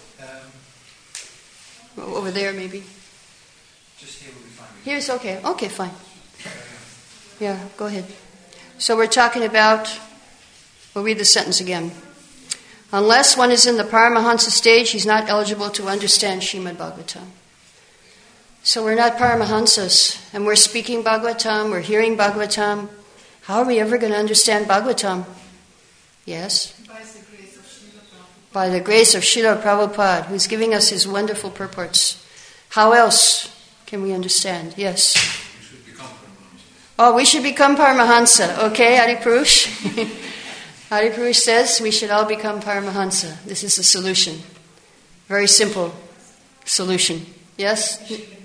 Um, Over there, maybe? Just here will be fine. Here's okay. Okay, fine. Yeah, go ahead. So we're talking about, we'll read the sentence again. Unless one is in the Paramahansa stage, he's not eligible to understand Srimad Bhagavatam. So we're not Paramahansas, and we're speaking Bhagavatam, we're hearing Bhagavatam. How are we ever going to understand Bhagavatam? Yes? By the grace of Srila Prabhupada. By the grace of Srila Prabhupada, who's giving us his wonderful purports. How else can we understand? Yes? We should become Paramahansa. Oh, we should become Paramahansa. Okay, Adipurush? Adipurush says we should all become Paramahansa. This is the solution. Very simple solution. Yes?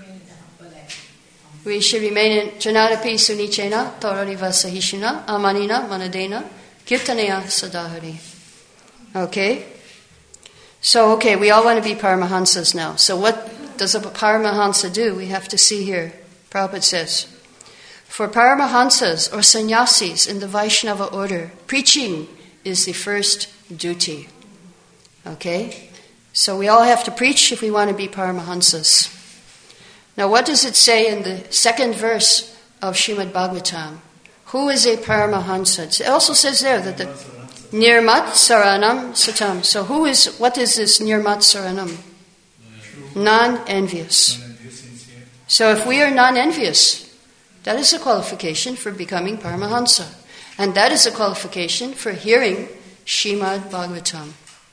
We should remain in Janadapi Sunichena, Torariva Sahishina, Amanina, Manadena, Kirtanaya Sadahari. Okay? So, okay, we all want to be Paramahansas now. So what does a Paramahansa do? We have to see here. Prabhupada says, for Paramahansas or sannyasis in the Vaishnava order, preaching is the first duty. Okay? So we all have to preach if we want to be Paramahansas. Now what does it say in the second verse of Srimad Bhagavatam? Who is a Paramahansa? It also says there that the Nirmat Saranam Satam. So who is, what is this Nirmat Saranam? Non-envious. So if we are non-envious, that is a qualification for becoming Paramahansa. And that is a qualification for hearing Srimad Bhagavatam.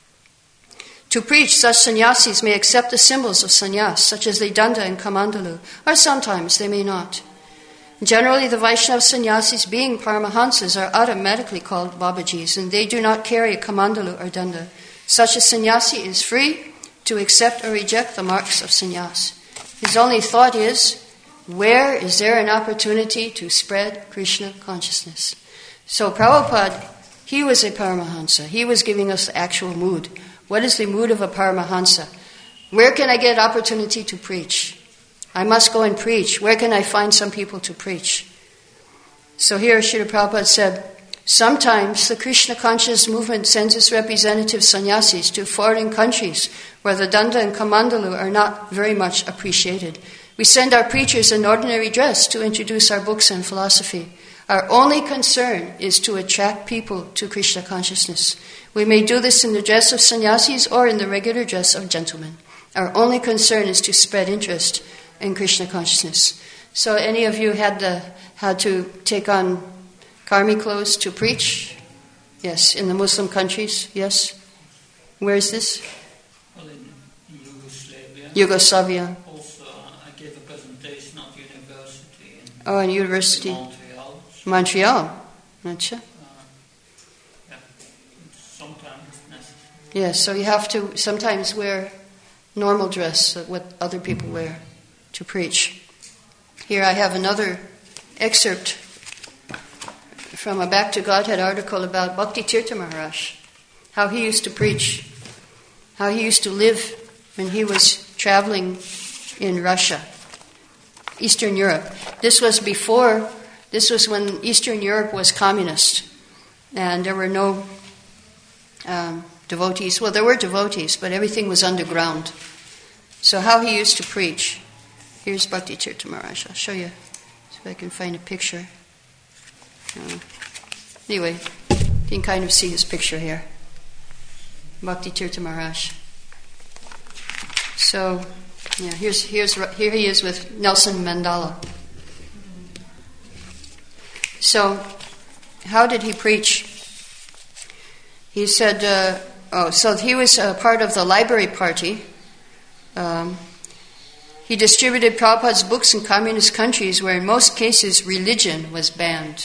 To preach, such sannyasis may accept the symbols of sannyas, such as the danda and kamandalu, or sometimes they may not. Generally, the Vaishnava sannyasis, being Paramahansas, are automatically called Babajis, and they do not carry a kamandalu or danda. Such a sannyasi is free to accept or reject the marks of sannyas. His only thought is, where is there an opportunity to spread Krishna consciousness? So Prabhupada, he was a Paramahansa. He was giving us the actual mood. What is the mood of a Paramahansa? Where can I get opportunity to preach? I must go and preach. Where can I find some people to preach? So here Srila Prabhupada said, sometimes the Krishna conscious movement sends its representative sannyasis to foreign countries where the danda and kamandalu are not very much appreciated. We send our preachers in ordinary dress to introduce our books and philosophy. Our only concern is to attract people to Krishna consciousness. We may do this in the dress of sannyasis or in the regular dress of gentlemen. Our only concern is to spread interest in Krishna consciousness. So any of you had the, had to take on karmi clothes to preach? Yes, in the Muslim countries, yes. Where is this? Well, in Yugoslavia. Yugoslavia. Also, uh, I gave a presentation at university in Oh, in university. Montreal. Montreal. Gotcha. Uh, yeah, sometimes it's necessary. Yes, so you have to sometimes wear normal dress, uh, what other people wear, to preach. Here I have another excerpt from a Back to Godhead article about Bhakti Tirtha Maharaj, how he used to preach, how he used to live when he was traveling in Russia, Eastern Europe. This was before, this was when Eastern Europe was communist, and there were no um, devotees. Well, there were devotees, but everything was underground. So how he used to preach. Here's Bhakti Tirtha Maharaj. I'll show you, see if I can find a picture. Uh, anyway, you can kind of see his picture here. Bhakti Tirtha Maharaj. So, yeah, here's here's here he is with Nelson Mandela. So, how did he preach? He said, uh, oh, so he was uh, part of the Library Party. Um, he distributed Prabhupada's books in communist countries where in most cases religion was banned.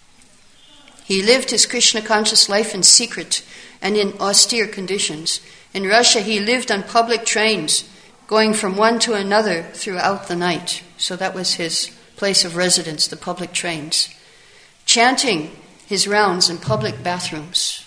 He lived his Krishna conscious life in secret and in austere conditions. In Russia, he lived on public trains, going from one to another throughout the night. So that was his place of residence, the public trains. Chanting his rounds in public bathrooms.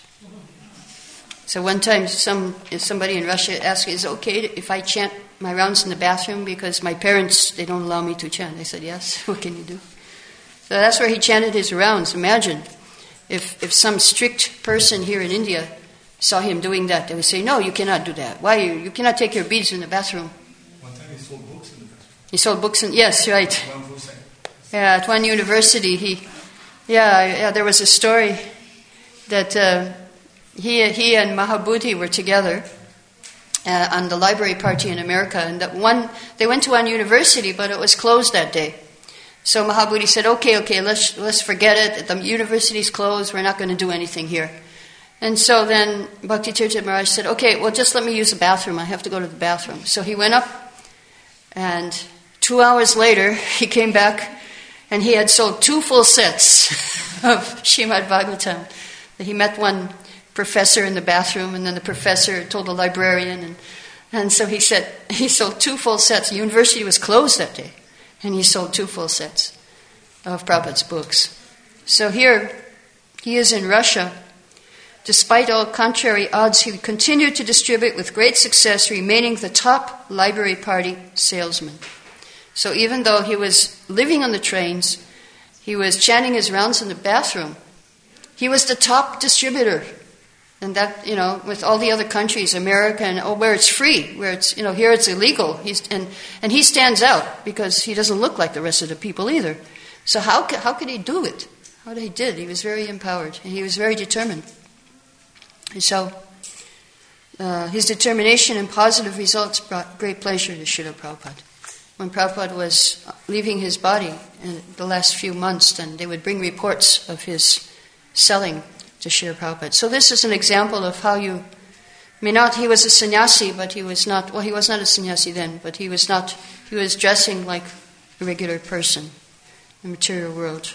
So one time some somebody in Russia asked, is it okay if I chant my rounds in the bathroom because my parents, they don't allow me to chant? I said, yes, what can you do? So that's where he chanted his rounds. Imagine if if some strict person here in India saw him doing that, they would say, no, you cannot do that. Why? You, you cannot take your beads in the bathroom. One time he sold books in the bathroom. He sold books in, yes, right. One full second. Yeah, at one university, he, yeah, yeah, there was a story that uh, he he and Mahabodhi were together uh, on the Library Party in America, and that one they went to one university, but it was closed that day. So Mahabodhi said, "Okay, okay, let's let's forget it. The university's closed. We're not going to do anything here." And so then Bhakti Tirtha Maharaj said, "Okay, well, just let me use the bathroom. I have to go to the bathroom." So he went up, and two hours later he came back. And he had sold two full sets of Srimad Bhagavatam. He met one professor in the bathroom, and then the professor told the librarian. And, and so he said, he sold two full sets. The university was closed that day. And he sold two full sets of Prabhupada's books. So here, he is in Russia. Despite all contrary odds, he continued to distribute with great success, remaining the top Library Party salesman. So even though he was living on the trains, he was chanting his rounds in the bathroom, he was the top distributor And that, you know, with all the other countries, America, and oh, where it's free, where it's, you know, here it's illegal. He's, and, and he stands out because he doesn't look like the rest of the people either. So how, how could he do it? How did he did? He was very empowered, and he was very determined. And so uh, his determination and positive results brought great pleasure to Srila Prabhupada. When Prabhupada was leaving his body in the last few months, then they would bring reports of his selling to Srila Prabhupada. So this is an example of how you, I mean, not, he was a sannyasi, but he was not, well, he was not a sannyasi then, but he was not, he was dressing like a regular person in the material world.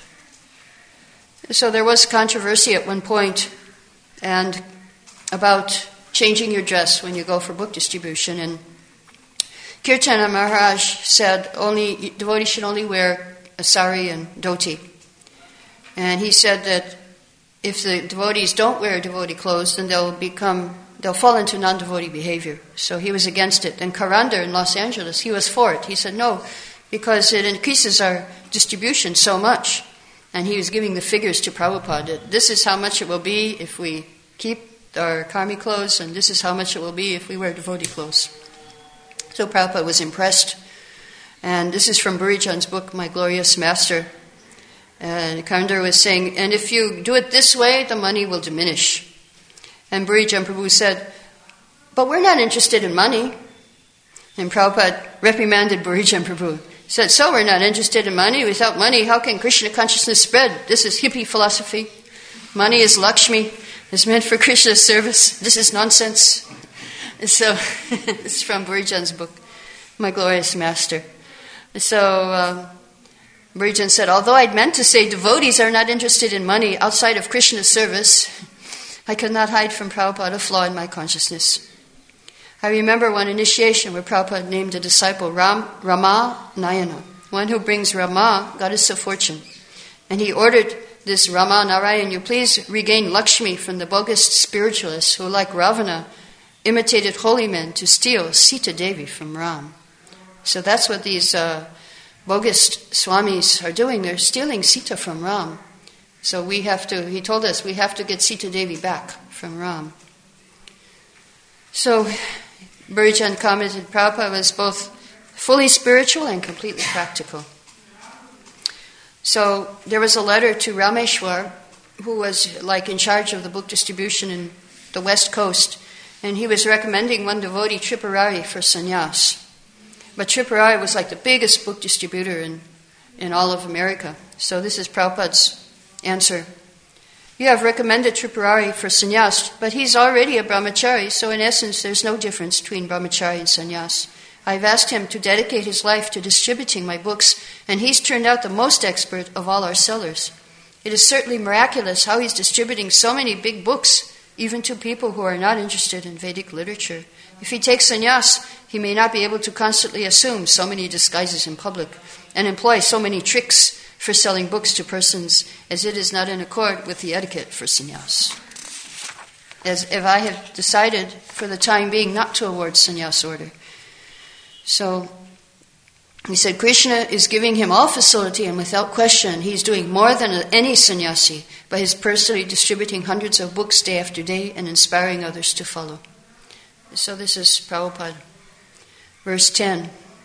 So there was controversy at one point and about changing your dress when you go for book distribution. And Kirtana Maharaj said only devotees should only wear a sari and dhoti. And he said that if the devotees don't wear devotee clothes, then they'll become, they'll fall into non-devotee behavior. So he was against it. And Karandar in Los Angeles, he was for it. He said no, because it increases our distribution so much. And he was giving the figures to Prabhupada. This is how much it will be if we keep our karmi clothes, and this is how much it will be if we wear devotee clothes. So Prabhupada was impressed. And this is from Burijan's book, My Glorious Master. And Karandar was saying, and if you do it this way, the money will diminish. And Burijan Prabhu said, but we're not interested in money. And Prabhupada reprimanded Burijan Prabhu. He said, so we're not interested in money. Without money, how can Krishna consciousness spread? This is hippie philosophy. Money is Lakshmi. It's meant for Krishna's service. This is nonsense. And so, it's from Burijan's book, My Glorious Master. So, um, Burijan said, although I'd meant to say devotees are not interested in money outside of Krishna's service, I could not hide from Prabhupada a flaw in my consciousness. I remember one initiation where Prabhupada named a disciple Ram, Rama Nayana, one who brings Rama, goddess of fortune. And he ordered this Rama Narayan, you please regain Lakshmi from the bogus spiritualists who, like Ravana, imitated holy men to steal Sita Devi from Ram. So that's what these uh, bogus swamis are doing. They're stealing Sita from Ram. So we have to, he told us, we have to get Sita Devi back from Ram. So Burijan commented, Prabhupada was both fully spiritual and completely practical. So there was a letter to Rameshwar, who was like in charge of the book distribution in the West Coast, and he was recommending one devotee, Tripurari, for sannyas. But Tripurari was like the biggest book distributor in, in all of America. So this is Prabhupada's answer. You have recommended Tripurari for sannyas, but he's already a brahmachari, so in essence there's no difference between brahmachari and sannyas. I've asked him to dedicate his life to distributing my books, and he's turned out the most expert of all our sellers. It is certainly miraculous how he's distributing so many big books, even to people who are not interested in Vedic literature. If he takes sannyas, he may not be able to constantly assume so many disguises in public and employ so many tricks for selling books to persons, as it is not in accord with the etiquette for sannyas. As if I have decided for the time being not to award sannyas order. So he said Krishna is giving him all facility, and without question he's doing more than any sannyasi by his personally distributing hundreds of books day after day and inspiring others to follow. So this is Prabhupada. Verse ten.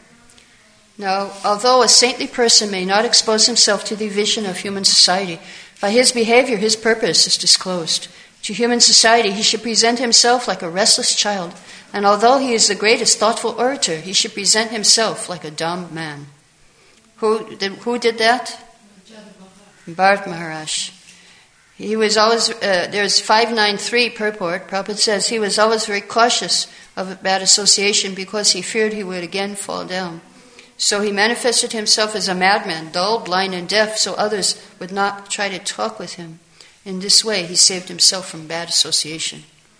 Now, although a saintly person may not expose himself to the vision of human society, by his behavior his purpose is disclosed. To human society he should present himself like a restless child, and although he is the greatest thoughtful orator, he should present himself like a dumb man. Who did, who did that? Bharat Maharaj. He was always, uh, there's five ninety-three purport, Prabhupada says, he was always very cautious of bad association because he feared he would again fall down. So he manifested himself as a madman, dull, blind, and deaf, so others would not try to talk with him. In this way, he saved himself from bad association.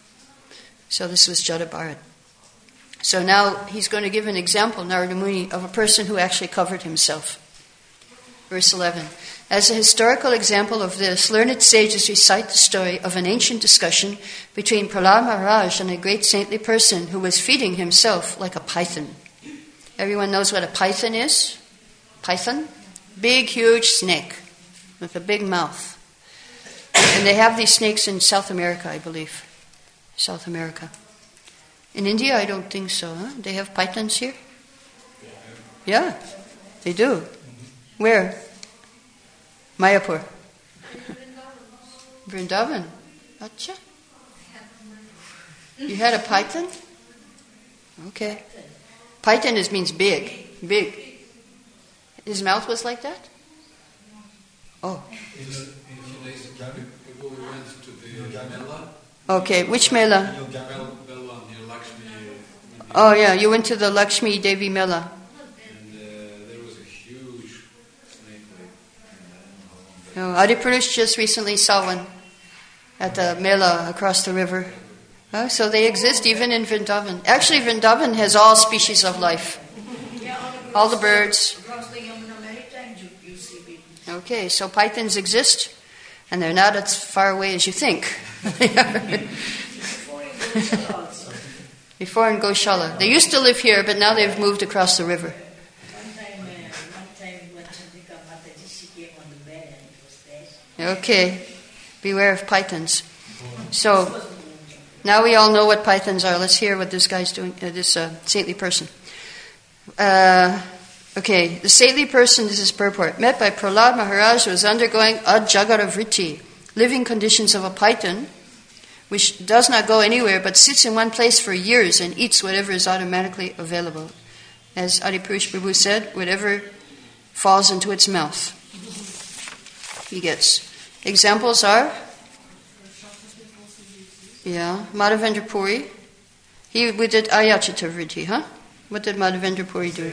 So this was Jada Bharat. So now he's going to give an example, Narada Muni, of a person who actually covered himself. Verse eleven. As a historical example of this, learned sages recite the story of an ancient discussion between Prahlad Maharaj and a great saintly person who was feeding himself like a python. Everyone knows what a python is? Python? Big, huge snake with a big mouth. And they have these snakes in South America, I believe. South America. In India, I don't think so. Huh? They have pythons here? Yeah, they do. Where? Mayapur. Vrindavan. Acha. You had a python? Okay. Python is, means big. Big. His mouth was like that? Oh. In a few days ago, we went to the Mela. Okay, which Mela? Bel- Bella near Lakshmi. Oh yeah, you went to the Lakshmi Devi Mela. And uh, there was a huge snake lake. Oh, Adipurush just recently saw one at the Mela across the river. Oh, so they exist even in Vrindavan. Actually, Vrindavan has all species of life. All the birds. Okay, so pythons exist, and they're not as far away as you think. Before in Goshala. They used to live here, but now they've moved across the river. Okay, beware of pythons. So, now we all know what pythons are. Let's hear what this guy's doing, uh, this uh, saintly person. Uh, okay, the saintly person, this is purport, met by Prahlad Maharaj, who was undergoing ajagara-vritti, living conditions of a python, which does not go anywhere but sits in one place for years and eats whatever is automatically available. As Adipurush Prabhu said, whatever falls into its mouth, he gets. Examples are, yeah, Madhavendra Puri. He we did Ayachita Vritti, huh? What did Madhavendra Puri do?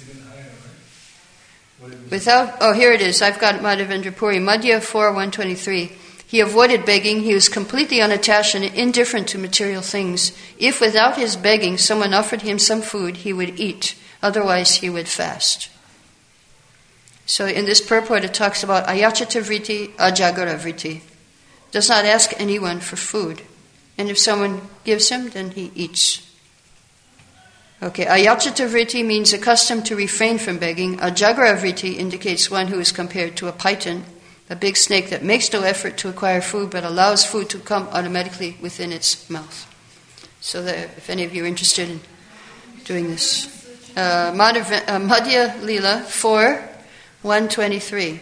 Without, oh, here it is. I've got Madhavendra Puri. Madhya four one twenty-three. He avoided begging. He was completely unattached and indifferent to material things. If without his begging someone offered him some food, he would eat. Otherwise, he would fast. So in this purport, it talks about Ayachita Vritti, Ajagara Vritti. Does not ask anyone for food. And if someone gives him, then he eats. Okay, Ayachita Vritti means accustomed to refrain from begging. Ajagara Vritti indicates one who is compared to a python, a big snake that makes no effort to acquire food but allows food to come automatically within its mouth. So that if any of you are interested in doing this. Uh, Madhav- uh, Madhya Leela four one twenty-three.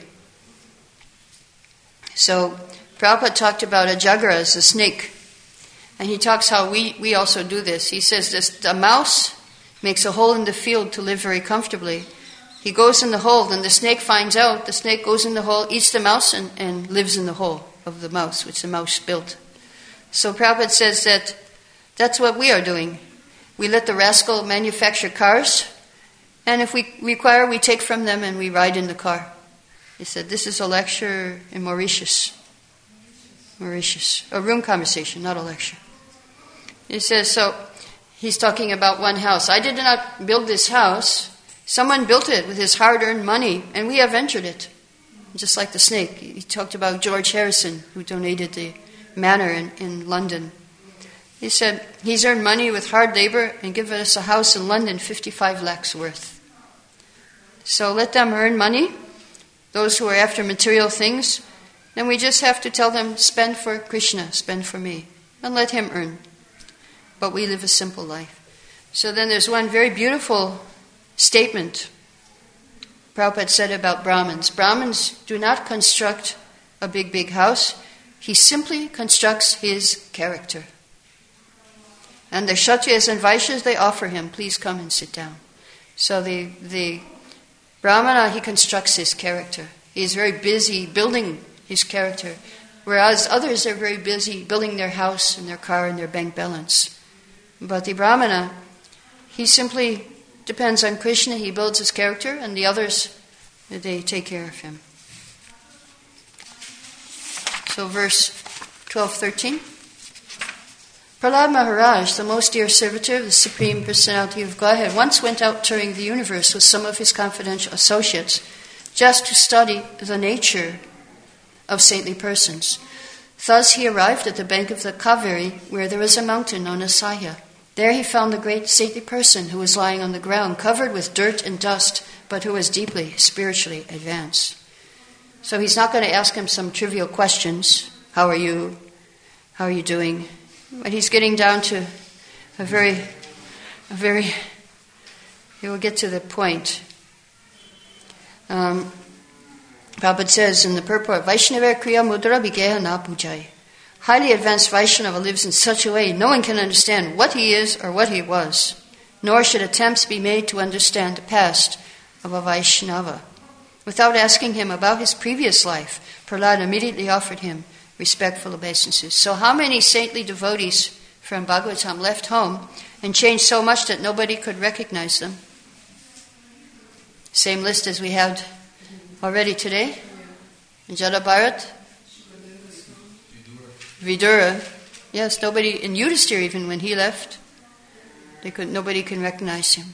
So Prabhupada talked about Ajagara as a snake. And he talks how we, we also do this. He says this, the mouse makes a hole in the field to live very comfortably. He goes in the hole, and the snake finds out. The snake goes in the hole, eats the mouse, and, and lives in the hole of the mouse, which the mouse built. So Prabhupada says that that's what we are doing. We let the rascal manufacture cars, and if we require, we take from them and we ride in the car. He said, this is a lecture in Mauritius. Mauritius. A room conversation, not a lecture. He says, so he's talking about one house. I did not build this house. Someone built it with his hard-earned money, and we have entered it. Just like the snake. He talked about George Harrison, who donated the manor in, in London. He said, he's earned money with hard labor and given us a house in London, fifty-five lakhs worth. So let them earn money, those who are after material things, then we just have to tell them, spend for Krishna, spend for me, and let him earn. But we live a simple life. So then there's one very beautiful statement Prabhupada said about Brahmins. Brahmins do not construct a big, big house. He simply constructs his character. And the Kshatriyas and Vaishyas, they offer him, please come and sit down. So the, the Brahmana, he constructs his character. He is very busy building his character. Whereas others are very busy building their house and their car and their bank balance. But the Brahmana, he simply depends on Krishna, he builds his character, and the others, they take care of him. So verse twelve thirteen. Prahlad Maharaj, the most dear servitor of the Supreme Personality of Godhead, once went out touring the universe with some of his confidential associates just to study the nature of saintly persons. Thus he arrived at the bank of the Kaveri, where there was a mountain known as Sahya. There he found the great saintly person who was lying on the ground, covered with dirt and dust, but who was deeply spiritually advanced. So he's not going to ask him some trivial questions. How are you? How are you doing? But he's getting down to a very, a very, he will get to the point. Um, Prabhupada says in the purport, Vaishnava Kriya Mudra Vigeha Na Pujai. Highly advanced Vaishnava lives in such a way no one can understand what he is or what he was, nor should attempts be made to understand the past of a Vaishnava. Without asking him about his previous life, Prahlad immediately offered him respectful obeisances. So how many saintly devotees from Bhagavatam left home and changed so much that nobody could recognize them? Same list as we had already today. Jada Bharat, Vidura. Yes, nobody, in Yudhisthira even when he left, they could, nobody can recognize him.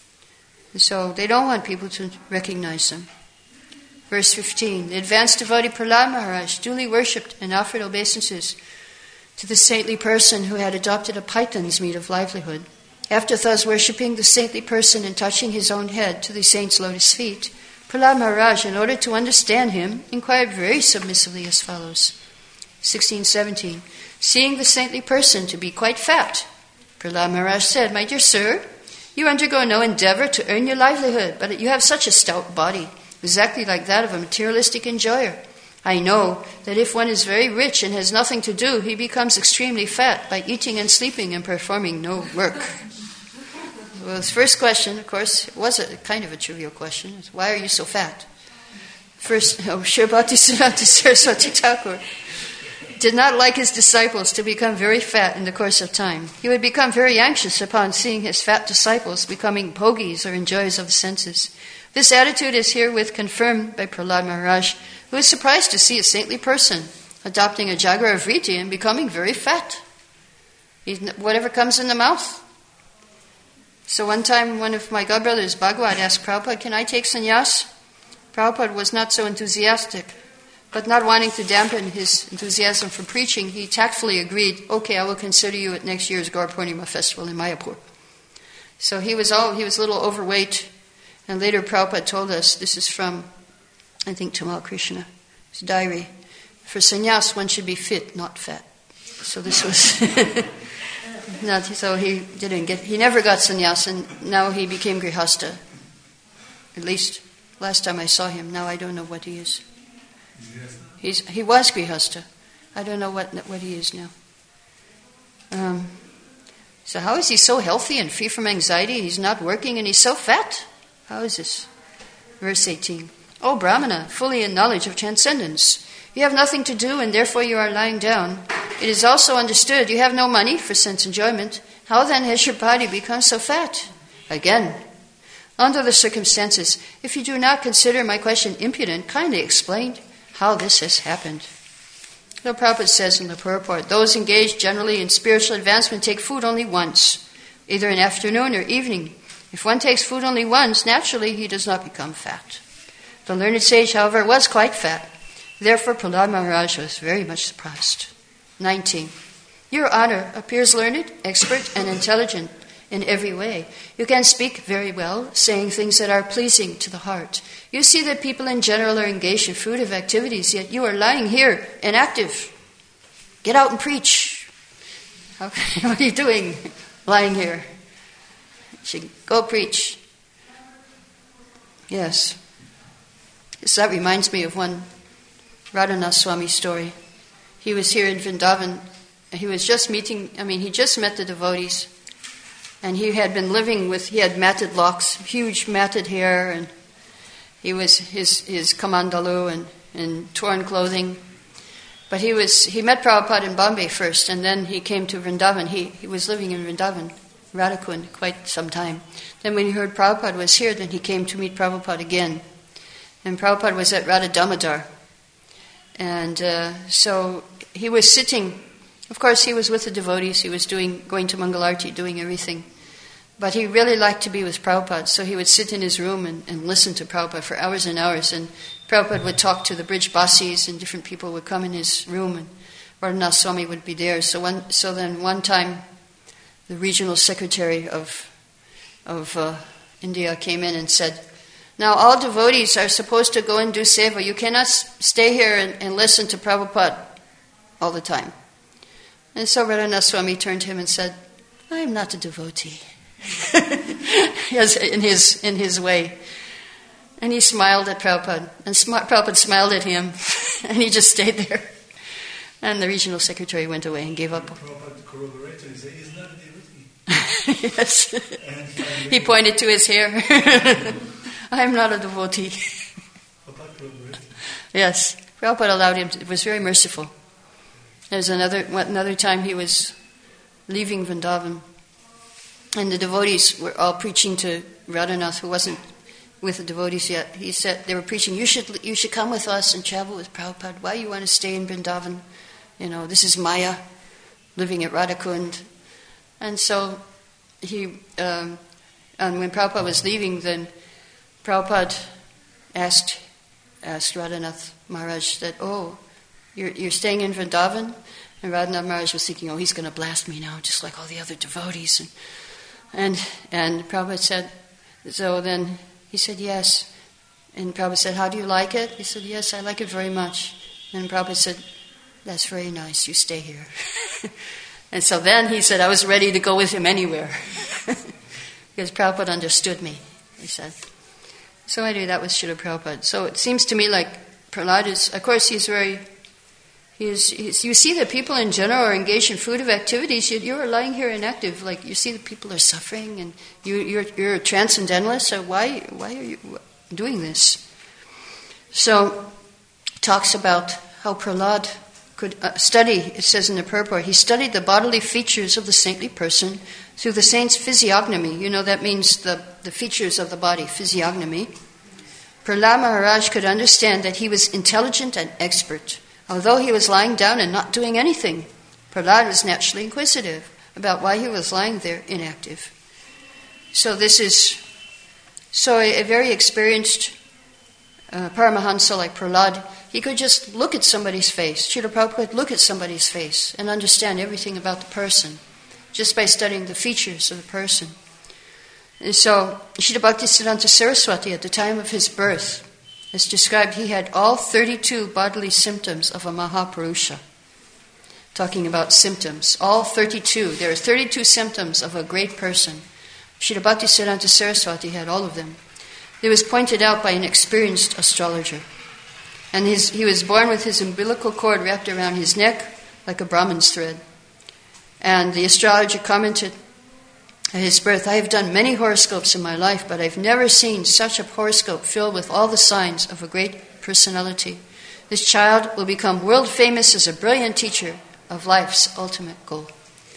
So they don't want people to recognize them. Verse fifteen, the advanced devotee Prahlad Maharaj duly worshipped and offered obeisances to the saintly person who had adopted a python's meat of livelihood. After thus worshipping the saintly person and touching his own head to the saint's lotus feet, Prahlad Maharaj, in order to understand him, inquired very submissively as follows. sixteen seventeen, seeing the saintly person to be quite fat, Prahlad Maharaj said, My dear sir, you undergo no endeavor to earn your livelihood, but you have such a stout body, exactly like that of a materialistic enjoyer. I know that if one is very rich and has nothing to do, he becomes extremely fat by eating and sleeping and performing no work. Well, his first question, of course, was a kind of a trivial question. Why are you so fat? First, oh, Sri Bhaktisiddhanta Saraswati Thakur did not like his disciples to become very fat in the course of time. He would become very anxious upon seeing his fat disciples becoming bhogies or enjoyers of the senses. This attitude is herewith confirmed by Prahlad Maharaj, who is surprised to see a saintly person adopting a jagra vritti and becoming very fat. He's, whatever comes in the mouth. So one time one of my godbrothers, Bhagavad, asked Prabhupada, can I take sannyas? Prabhupada was not so enthusiastic, but not wanting to dampen his enthusiasm for preaching, he tactfully agreed, okay, I will consider you at next year's Gaur Purnima festival in Mayapur. So he was all, he was a little overweight, and later Prabhupada told us, this is from, I think, Tamal Krishna, his diary, for sannyas one should be fit, not fat. So this was, not, so he didn't get, he never got sannyas, and now he became grihastha. At least last time I saw him, now I don't know what he is. He's, he was grihastha. I don't know what what he is now. Um, so how is he so healthy and free from anxiety? He's not working and he's so fat. How is this? Verse eighteen. O Brahmana, fully in knowledge of transcendence, you have nothing to do and therefore you are lying down. It is also understood you have no money for sense enjoyment. How then has your body become so fat? Again, under the circumstances, if you do not consider my question impudent, kindly explain how this has happened. The Prabhupada says in the purport, those engaged generally in spiritual advancement take food only once, either in afternoon or evening. If one takes food only once, naturally he does not become fat. The learned sage, however, was quite fat. Therefore, Prahlad Maharaj was very much surprised. nineteen. Your honor appears learned, expert, and intelligent in every way. You can speak very well, saying things that are pleasing to the heart. You see that people in general are engaged in fruitive activities, yet you are lying here inactive. Get out and preach. How, what are you doing lying here? You should go preach. Yes. So that reminds me of one Radhanath Swami story. He was here in Vrindavan. He was just meeting, I mean, he just met the devotees. And he had been living with, he had matted locks, huge matted hair, and he was his his kamandalu and, and torn clothing. But he was he met Prabhupada in Bombay first, and then he came to Vrindavan. He he was living in Vrindavan, Radhakund, quite some time. Then when he heard Prabhupada was here, then he came to meet Prabhupada again. And Prabhupada was at Radha Damodar. And uh, so he was sitting, of course he was with the devotees, he was doing going to Mangalarti, doing everything. But he really liked to be with Prabhupada, so he would sit in his room and, and listen to Prabhupada for hours and hours. And Prabhupada would talk to the Brij Basis, and different people would come in his room, and Radhanath Swami would be there. So one, so then one time, the regional secretary of of uh, India came in and said, now all devotees are supposed to go and do seva. You cannot stay here and, and listen to Prabhupada all the time. And so Radhanath Swami turned to him and said, I am not a devotee. Yes, in his in his way. And he smiled at Prabhupada. And Sm- Prabhupada smiled at him. And he just stayed there. And the regional secretary went away and gave up. Prabhupada corroborated and said, he's not a devotee. Yes. He pointed to his hair. I am not a devotee. Yes. Prabhupada allowed him to, it was very merciful. There's another another time he was leaving Vrindavan, and the devotees were all preaching to Radhanath, who wasn't with the devotees yet. He said, they were preaching, you should you should come with us and travel with Prabhupada. Why you want to stay in Vrindavan? You know, this is Maya, living at Radhakund. And so he, um, and when Prabhupada was leaving, then Prabhupada asked asked Radhanath Maharaj that, oh, you're, you're staying in Vrindavan? And Radhanath Maharaj was thinking, oh, he's going to blast me now, just like all the other devotees. And and, and Prabhupada said, so then he said, yes. And Prabhupada said, how do you like it? He said, yes, I like it very much. And Prabhupada said, that's very nice, you stay here. And so then he said, I was ready to go with him anywhere. Because Prabhupada understood me, he said. So anyway, that was Srila Prabhupada. So it seems to me like Prahlad is, of course, he's very, he's, he's you see that people in general are engaged in fruitive activities, yet you're lying here inactive. Like you see that people are suffering, and you, you're, you're a transcendentalist, so why, why are you doing this? So, talks about how Prahlad could uh, study, it says in the purport, he studied the bodily features of the saintly person through the saint's physiognomy. You know, that means the, the features of the body, physiognomy. Prahlad Maharaj could understand that he was intelligent and expert. Although he was lying down and not doing anything, Prahlad was naturally inquisitive about why he was lying there inactive. So this is, so a, a very experienced uh, Paramahansa like Prahlad, he could just look at somebody's face. Srila Prabhupada could look at somebody's face and understand everything about the person just by studying the features of the person. And so, Srila Bhaktisiddhanta Saraswati, at the time of his birth, is described, he had all thirty-two bodily symptoms of a Mahapurusha. Talking about symptoms, all thirty-two. There are thirty-two symptoms of a great person. Srila Bhaktisiddhanta Saraswati had all of them. It was pointed out by an experienced astrologer. And his, he was born with his umbilical cord wrapped around his neck like a Brahman's thread. And the astrologer commented at his birth, I have done many horoscopes in my life, but I've never seen such a horoscope filled with all the signs of a great personality. This child will become world famous as a brilliant teacher of life's ultimate goal.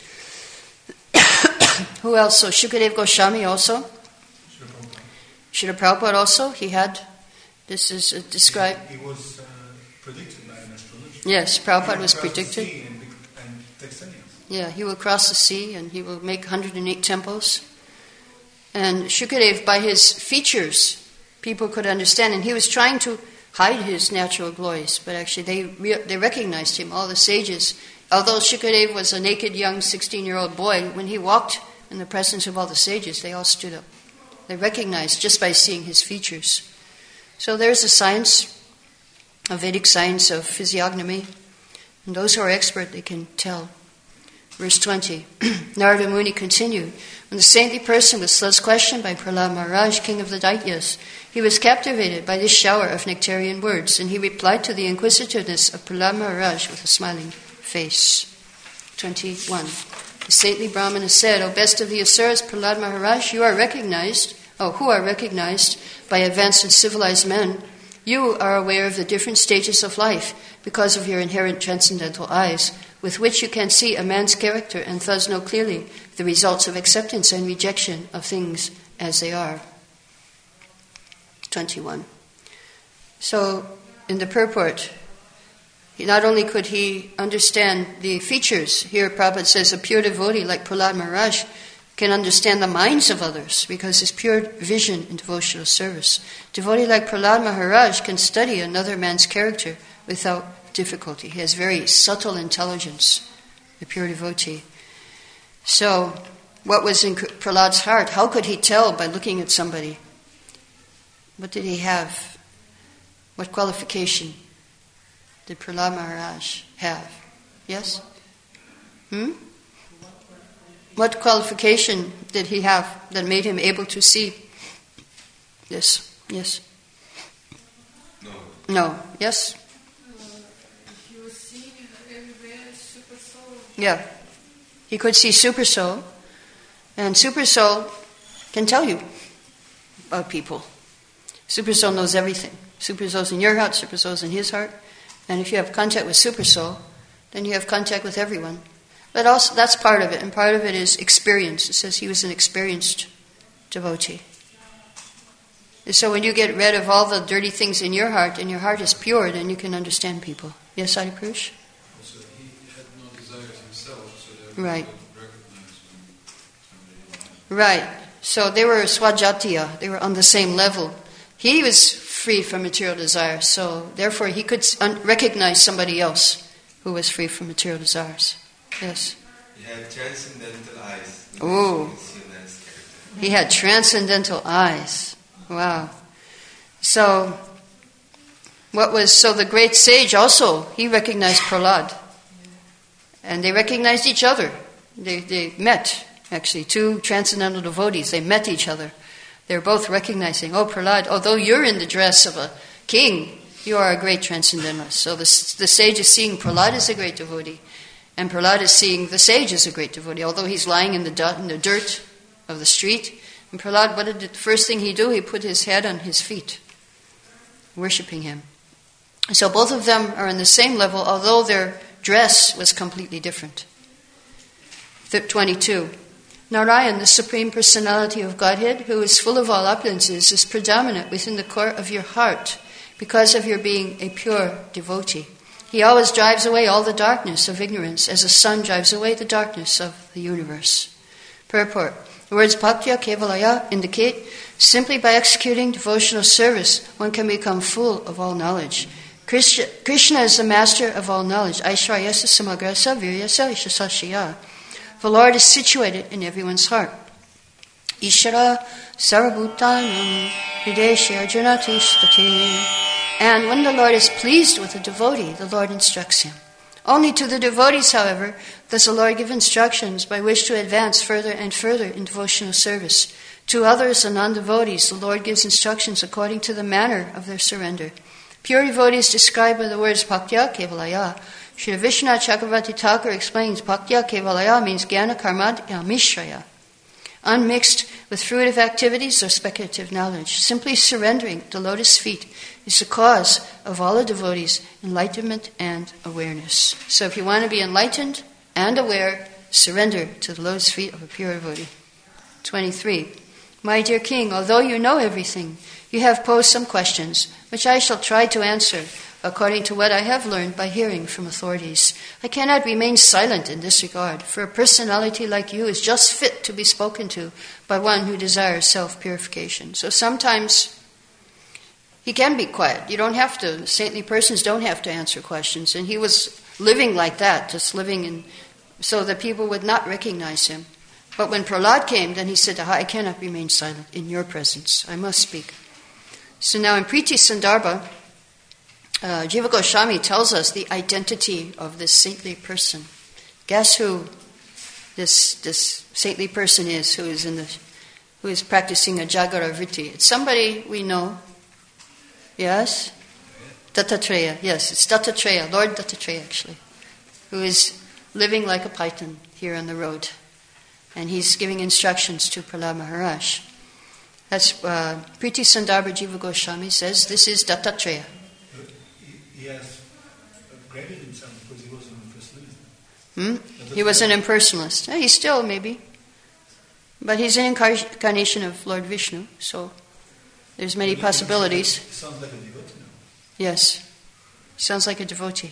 Who else? So Shukadev Goswami also. Srila Prabhupada also, he had, this is uh, described. He, he was uh, predicted by an astrologer. Yes, Prabhupada was predicted. And, and take yeah, he will cross the sea and he will make one hundred eight temples. And Shukadev, by his features, people could understand. And he was trying to hide his natural glories, but actually they re- they recognized him, all the sages. Although Shukadev was a naked young sixteen-year-old boy, when he walked in the presence of all the sages, they all stood up. They recognized just by seeing his features. So there's a science, a Vedic science of physiognomy. And those who are expert, they can tell. Verse twenty, Narada Muni continued, when the saintly person was thus questioned by Prahlad Maharaj, king of the Daityas, he was captivated by this shower of nectarian words, and he replied to the inquisitiveness of Prahlad Maharaj with a smiling face. twenty-one. The saintly Brahmana said, O best of the Asuras, Prahlad Maharaj, you are recognized, oh, who are recognized by advanced and civilized men. You are aware of the different stages of life because of your inherent transcendental eyes, with which you can see a man's character and thus know clearly the results of acceptance and rejection of things as they are. twenty-one. So, in the purport, he, not only could he understand the features, here Prabhupada says a pure devotee like Prahlad Maharaj can understand the minds of others because his pure vision in devotional service. Devotee like Prahlad Maharaj can study another man's character without difficulty. He has very subtle intelligence, the pure devotee. So, what was in Prahlad's heart? How could he tell by looking at somebody? What did he have? What qualification did Prahlad Maharaj have? Yes? Hmm? What qualification did he have that made him able to see this? Yes. No. No. Yes. He was seeing everywhere super soul. Yeah. He could see Super Soul, and Super Soul can tell you about people. Super Soul knows everything. Super Soul's in your heart, Super Soul's in his heart, and if you have contact with Super Soul, then you have contact with everyone. But also, that's part of it, and part of it is experience. It says he was an experienced devotee. And so when you get rid of all the dirty things in your heart, and your heart is pure, then you can understand people. Yes, Adipurush? Also, he had no desires himself, so that Right. he would recognize when somebody. Right. So they were swajatiya. They were on the same level. He was free from material desires, so therefore he could un- recognize somebody else who was free from material desires. Yes. He had transcendental eyes. Ooh. You can see in that character. He had transcendental eyes. Wow. So, what was, so the great sage also, he recognized Prahlad. And they recognized each other. They, they met, actually, two transcendental devotees, they met each other. They're both recognizing, oh Prahlad, although you're in the dress of a king, you are a great transcendentalist. So the, the sage is seeing Prahlad as a great devotee. And Prahlad is seeing the sage as a great devotee, although he's lying in the, du- in the dirt of the street. And Prahlad, what did the first thing he do? He put his head on his feet, worshipping him. So both of them are on the same level, although their dress was completely different. twenty-two. Narayan, the Supreme Personality of Godhead, who is full of all opulences, is predominant within the core of your heart because of your being a pure devotee. He always drives away all the darkness of ignorance, as the sun drives away the darkness of the universe. Purport. The words Bhaktya Kevalaya indicate simply by executing devotional service, one can become full of all knowledge. Krishna, Krishna is the master of all knowledge. Aishwaryasa samagrasa viryasa ishasashiya. The Lord is situated in everyone's heart. Ishara sarabhutanam hrideshe arjuna tishtati. And when the Lord is pleased with a devotee, the Lord instructs him. Only to the devotees, however, does the Lord give instructions by which to advance further and further in devotional service. To others, the non-devotees, the Lord gives instructions according to the manner of their surrender. Pure devotees described by the words Bhaktya Kevalaya. Sri Vishwanath Chakravarti Thakur explains Bhaktya Kevalaya means Jnana Karmad Mishraya, unmixed with fruitive activities or speculative knowledge. Simply surrendering the lotus feet is the cause of all the devotees' enlightenment and awareness. So if you want to be enlightened and aware, surrender to the lotus feet of a pure devotee. twenty-three. My dear king, although you know everything, you have posed some questions, which I shall try to answer according to what I have learned by hearing from authorities. I cannot remain silent in this regard, for a personality like you is just fit to be spoken to by one who desires self-purification. So sometimes he can be quiet. You don't have to, saintly persons don't have to answer questions. And he was living like that, just living in, so that people would not recognize him. But when Prahlad came, then he said, I cannot remain silent in your presence. I must speak. So now in Priti Sandarbha, uh, Jiva Goswami tells us the identity of this saintly person. Guess who this this saintly person is who is in the who is practicing a Jagara Vritti? It's somebody we know. Yes? Dattatreya. Yes, it's Dattatreya, Lord Dattatreya actually, who is living like a python here on the road. And he's giving instructions to Prahlad Maharaj. That's uh, Priti Sandarbha Jiva Goswami says, this is Dattatreya. He, he has upgraded himself because he was an impersonalist. Hmm? He was an impersonalist. Yeah, he's still, maybe. But he's an incarnation of Lord Vishnu, so there's many He possibilities. sounds like a devotee now. Yes. Sounds like a devotee.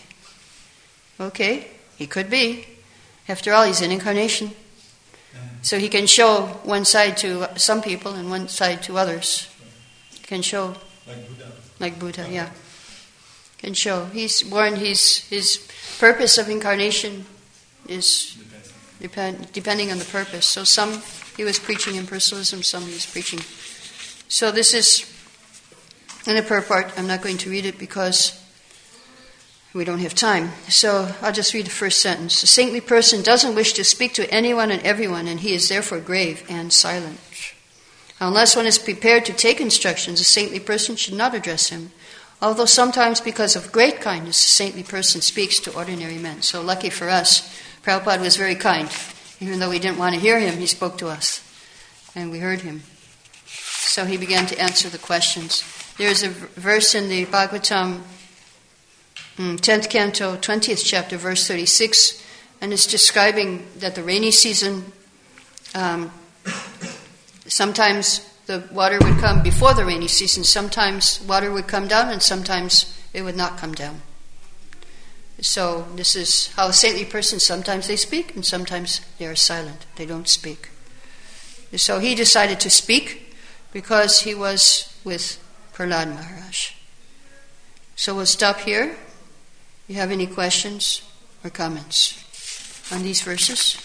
Okay, he could be. After all, he's an incarnation. So he can show one side to some people and one side to others. He can show. Like Buddha. Like Buddha, yeah. Can show. He's born, he's, his purpose of incarnation is depend, depending on the purpose. So some, he was preaching impersonalism, some he was preaching. So this is in the purport. I'm not going to read it because We don't have time. So I'll just read the first sentence. A saintly person doesn't wish to speak to anyone and everyone, and he is therefore grave and silent. Unless one is prepared to take instructions, a saintly person should not address him. Although sometimes because of great kindness, a saintly person speaks to ordinary men. So lucky for us, Prabhupada was very kind. Even though we didn't want to hear him, he spoke to us. And we heard him. So he began to answer the questions. There's a verse in the Bhagavatam, tenth canto, twentieth chapter, verse thirty-six, and it's describing that the rainy season, um, sometimes the water would come before the rainy season, sometimes water would come down, and sometimes it would not come down. So this is how a saintly person, sometimes they speak, and sometimes they are silent. They don't speak. So he decided to speak because he was with Prahlad Maharaj. So we'll stop here. You have any questions or comments on these verses?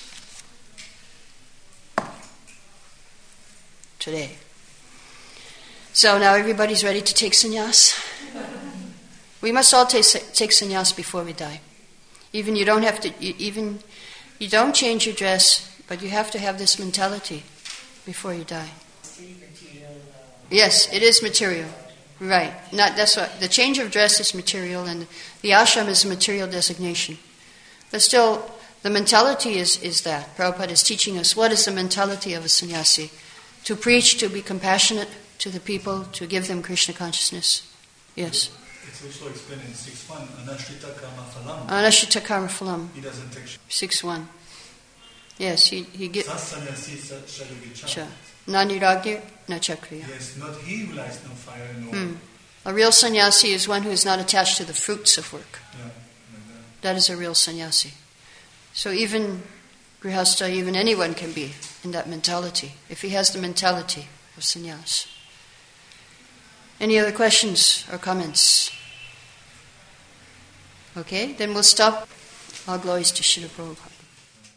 Today. So now everybody's ready to take sannyas? We must all take, take sannyas before we die. Even you don't have to, you, even you don't change your dress, but you have to have this mentality before you die. Yes, it is material. Right. Not that's what the change of dress is material, and the ashram is a material designation. But still, the mentality is, is that. Prabhupada is teaching us what is the mentality of a sannyasi. To preach, to be compassionate to the people, to give them Krishna consciousness. Yes. It's also explained in six one, Anashrita Karma Phalam. Anashrita Karma Phalam. He doesn't take six one. Yes, he he gets. Sasannyasi Shadavicha. Naniragya Nachakriya. Yes, not he who lights no fire, no. Hmm. A real sannyasi is one who is not attached to the fruits of work. Yeah, like that. That is a real sannyasi. So even grihastha, even anyone can be in that mentality, if he has the mentality of sannyas. Any other questions or comments? Okay, then we'll stop. All glories to Srila Prabhupada.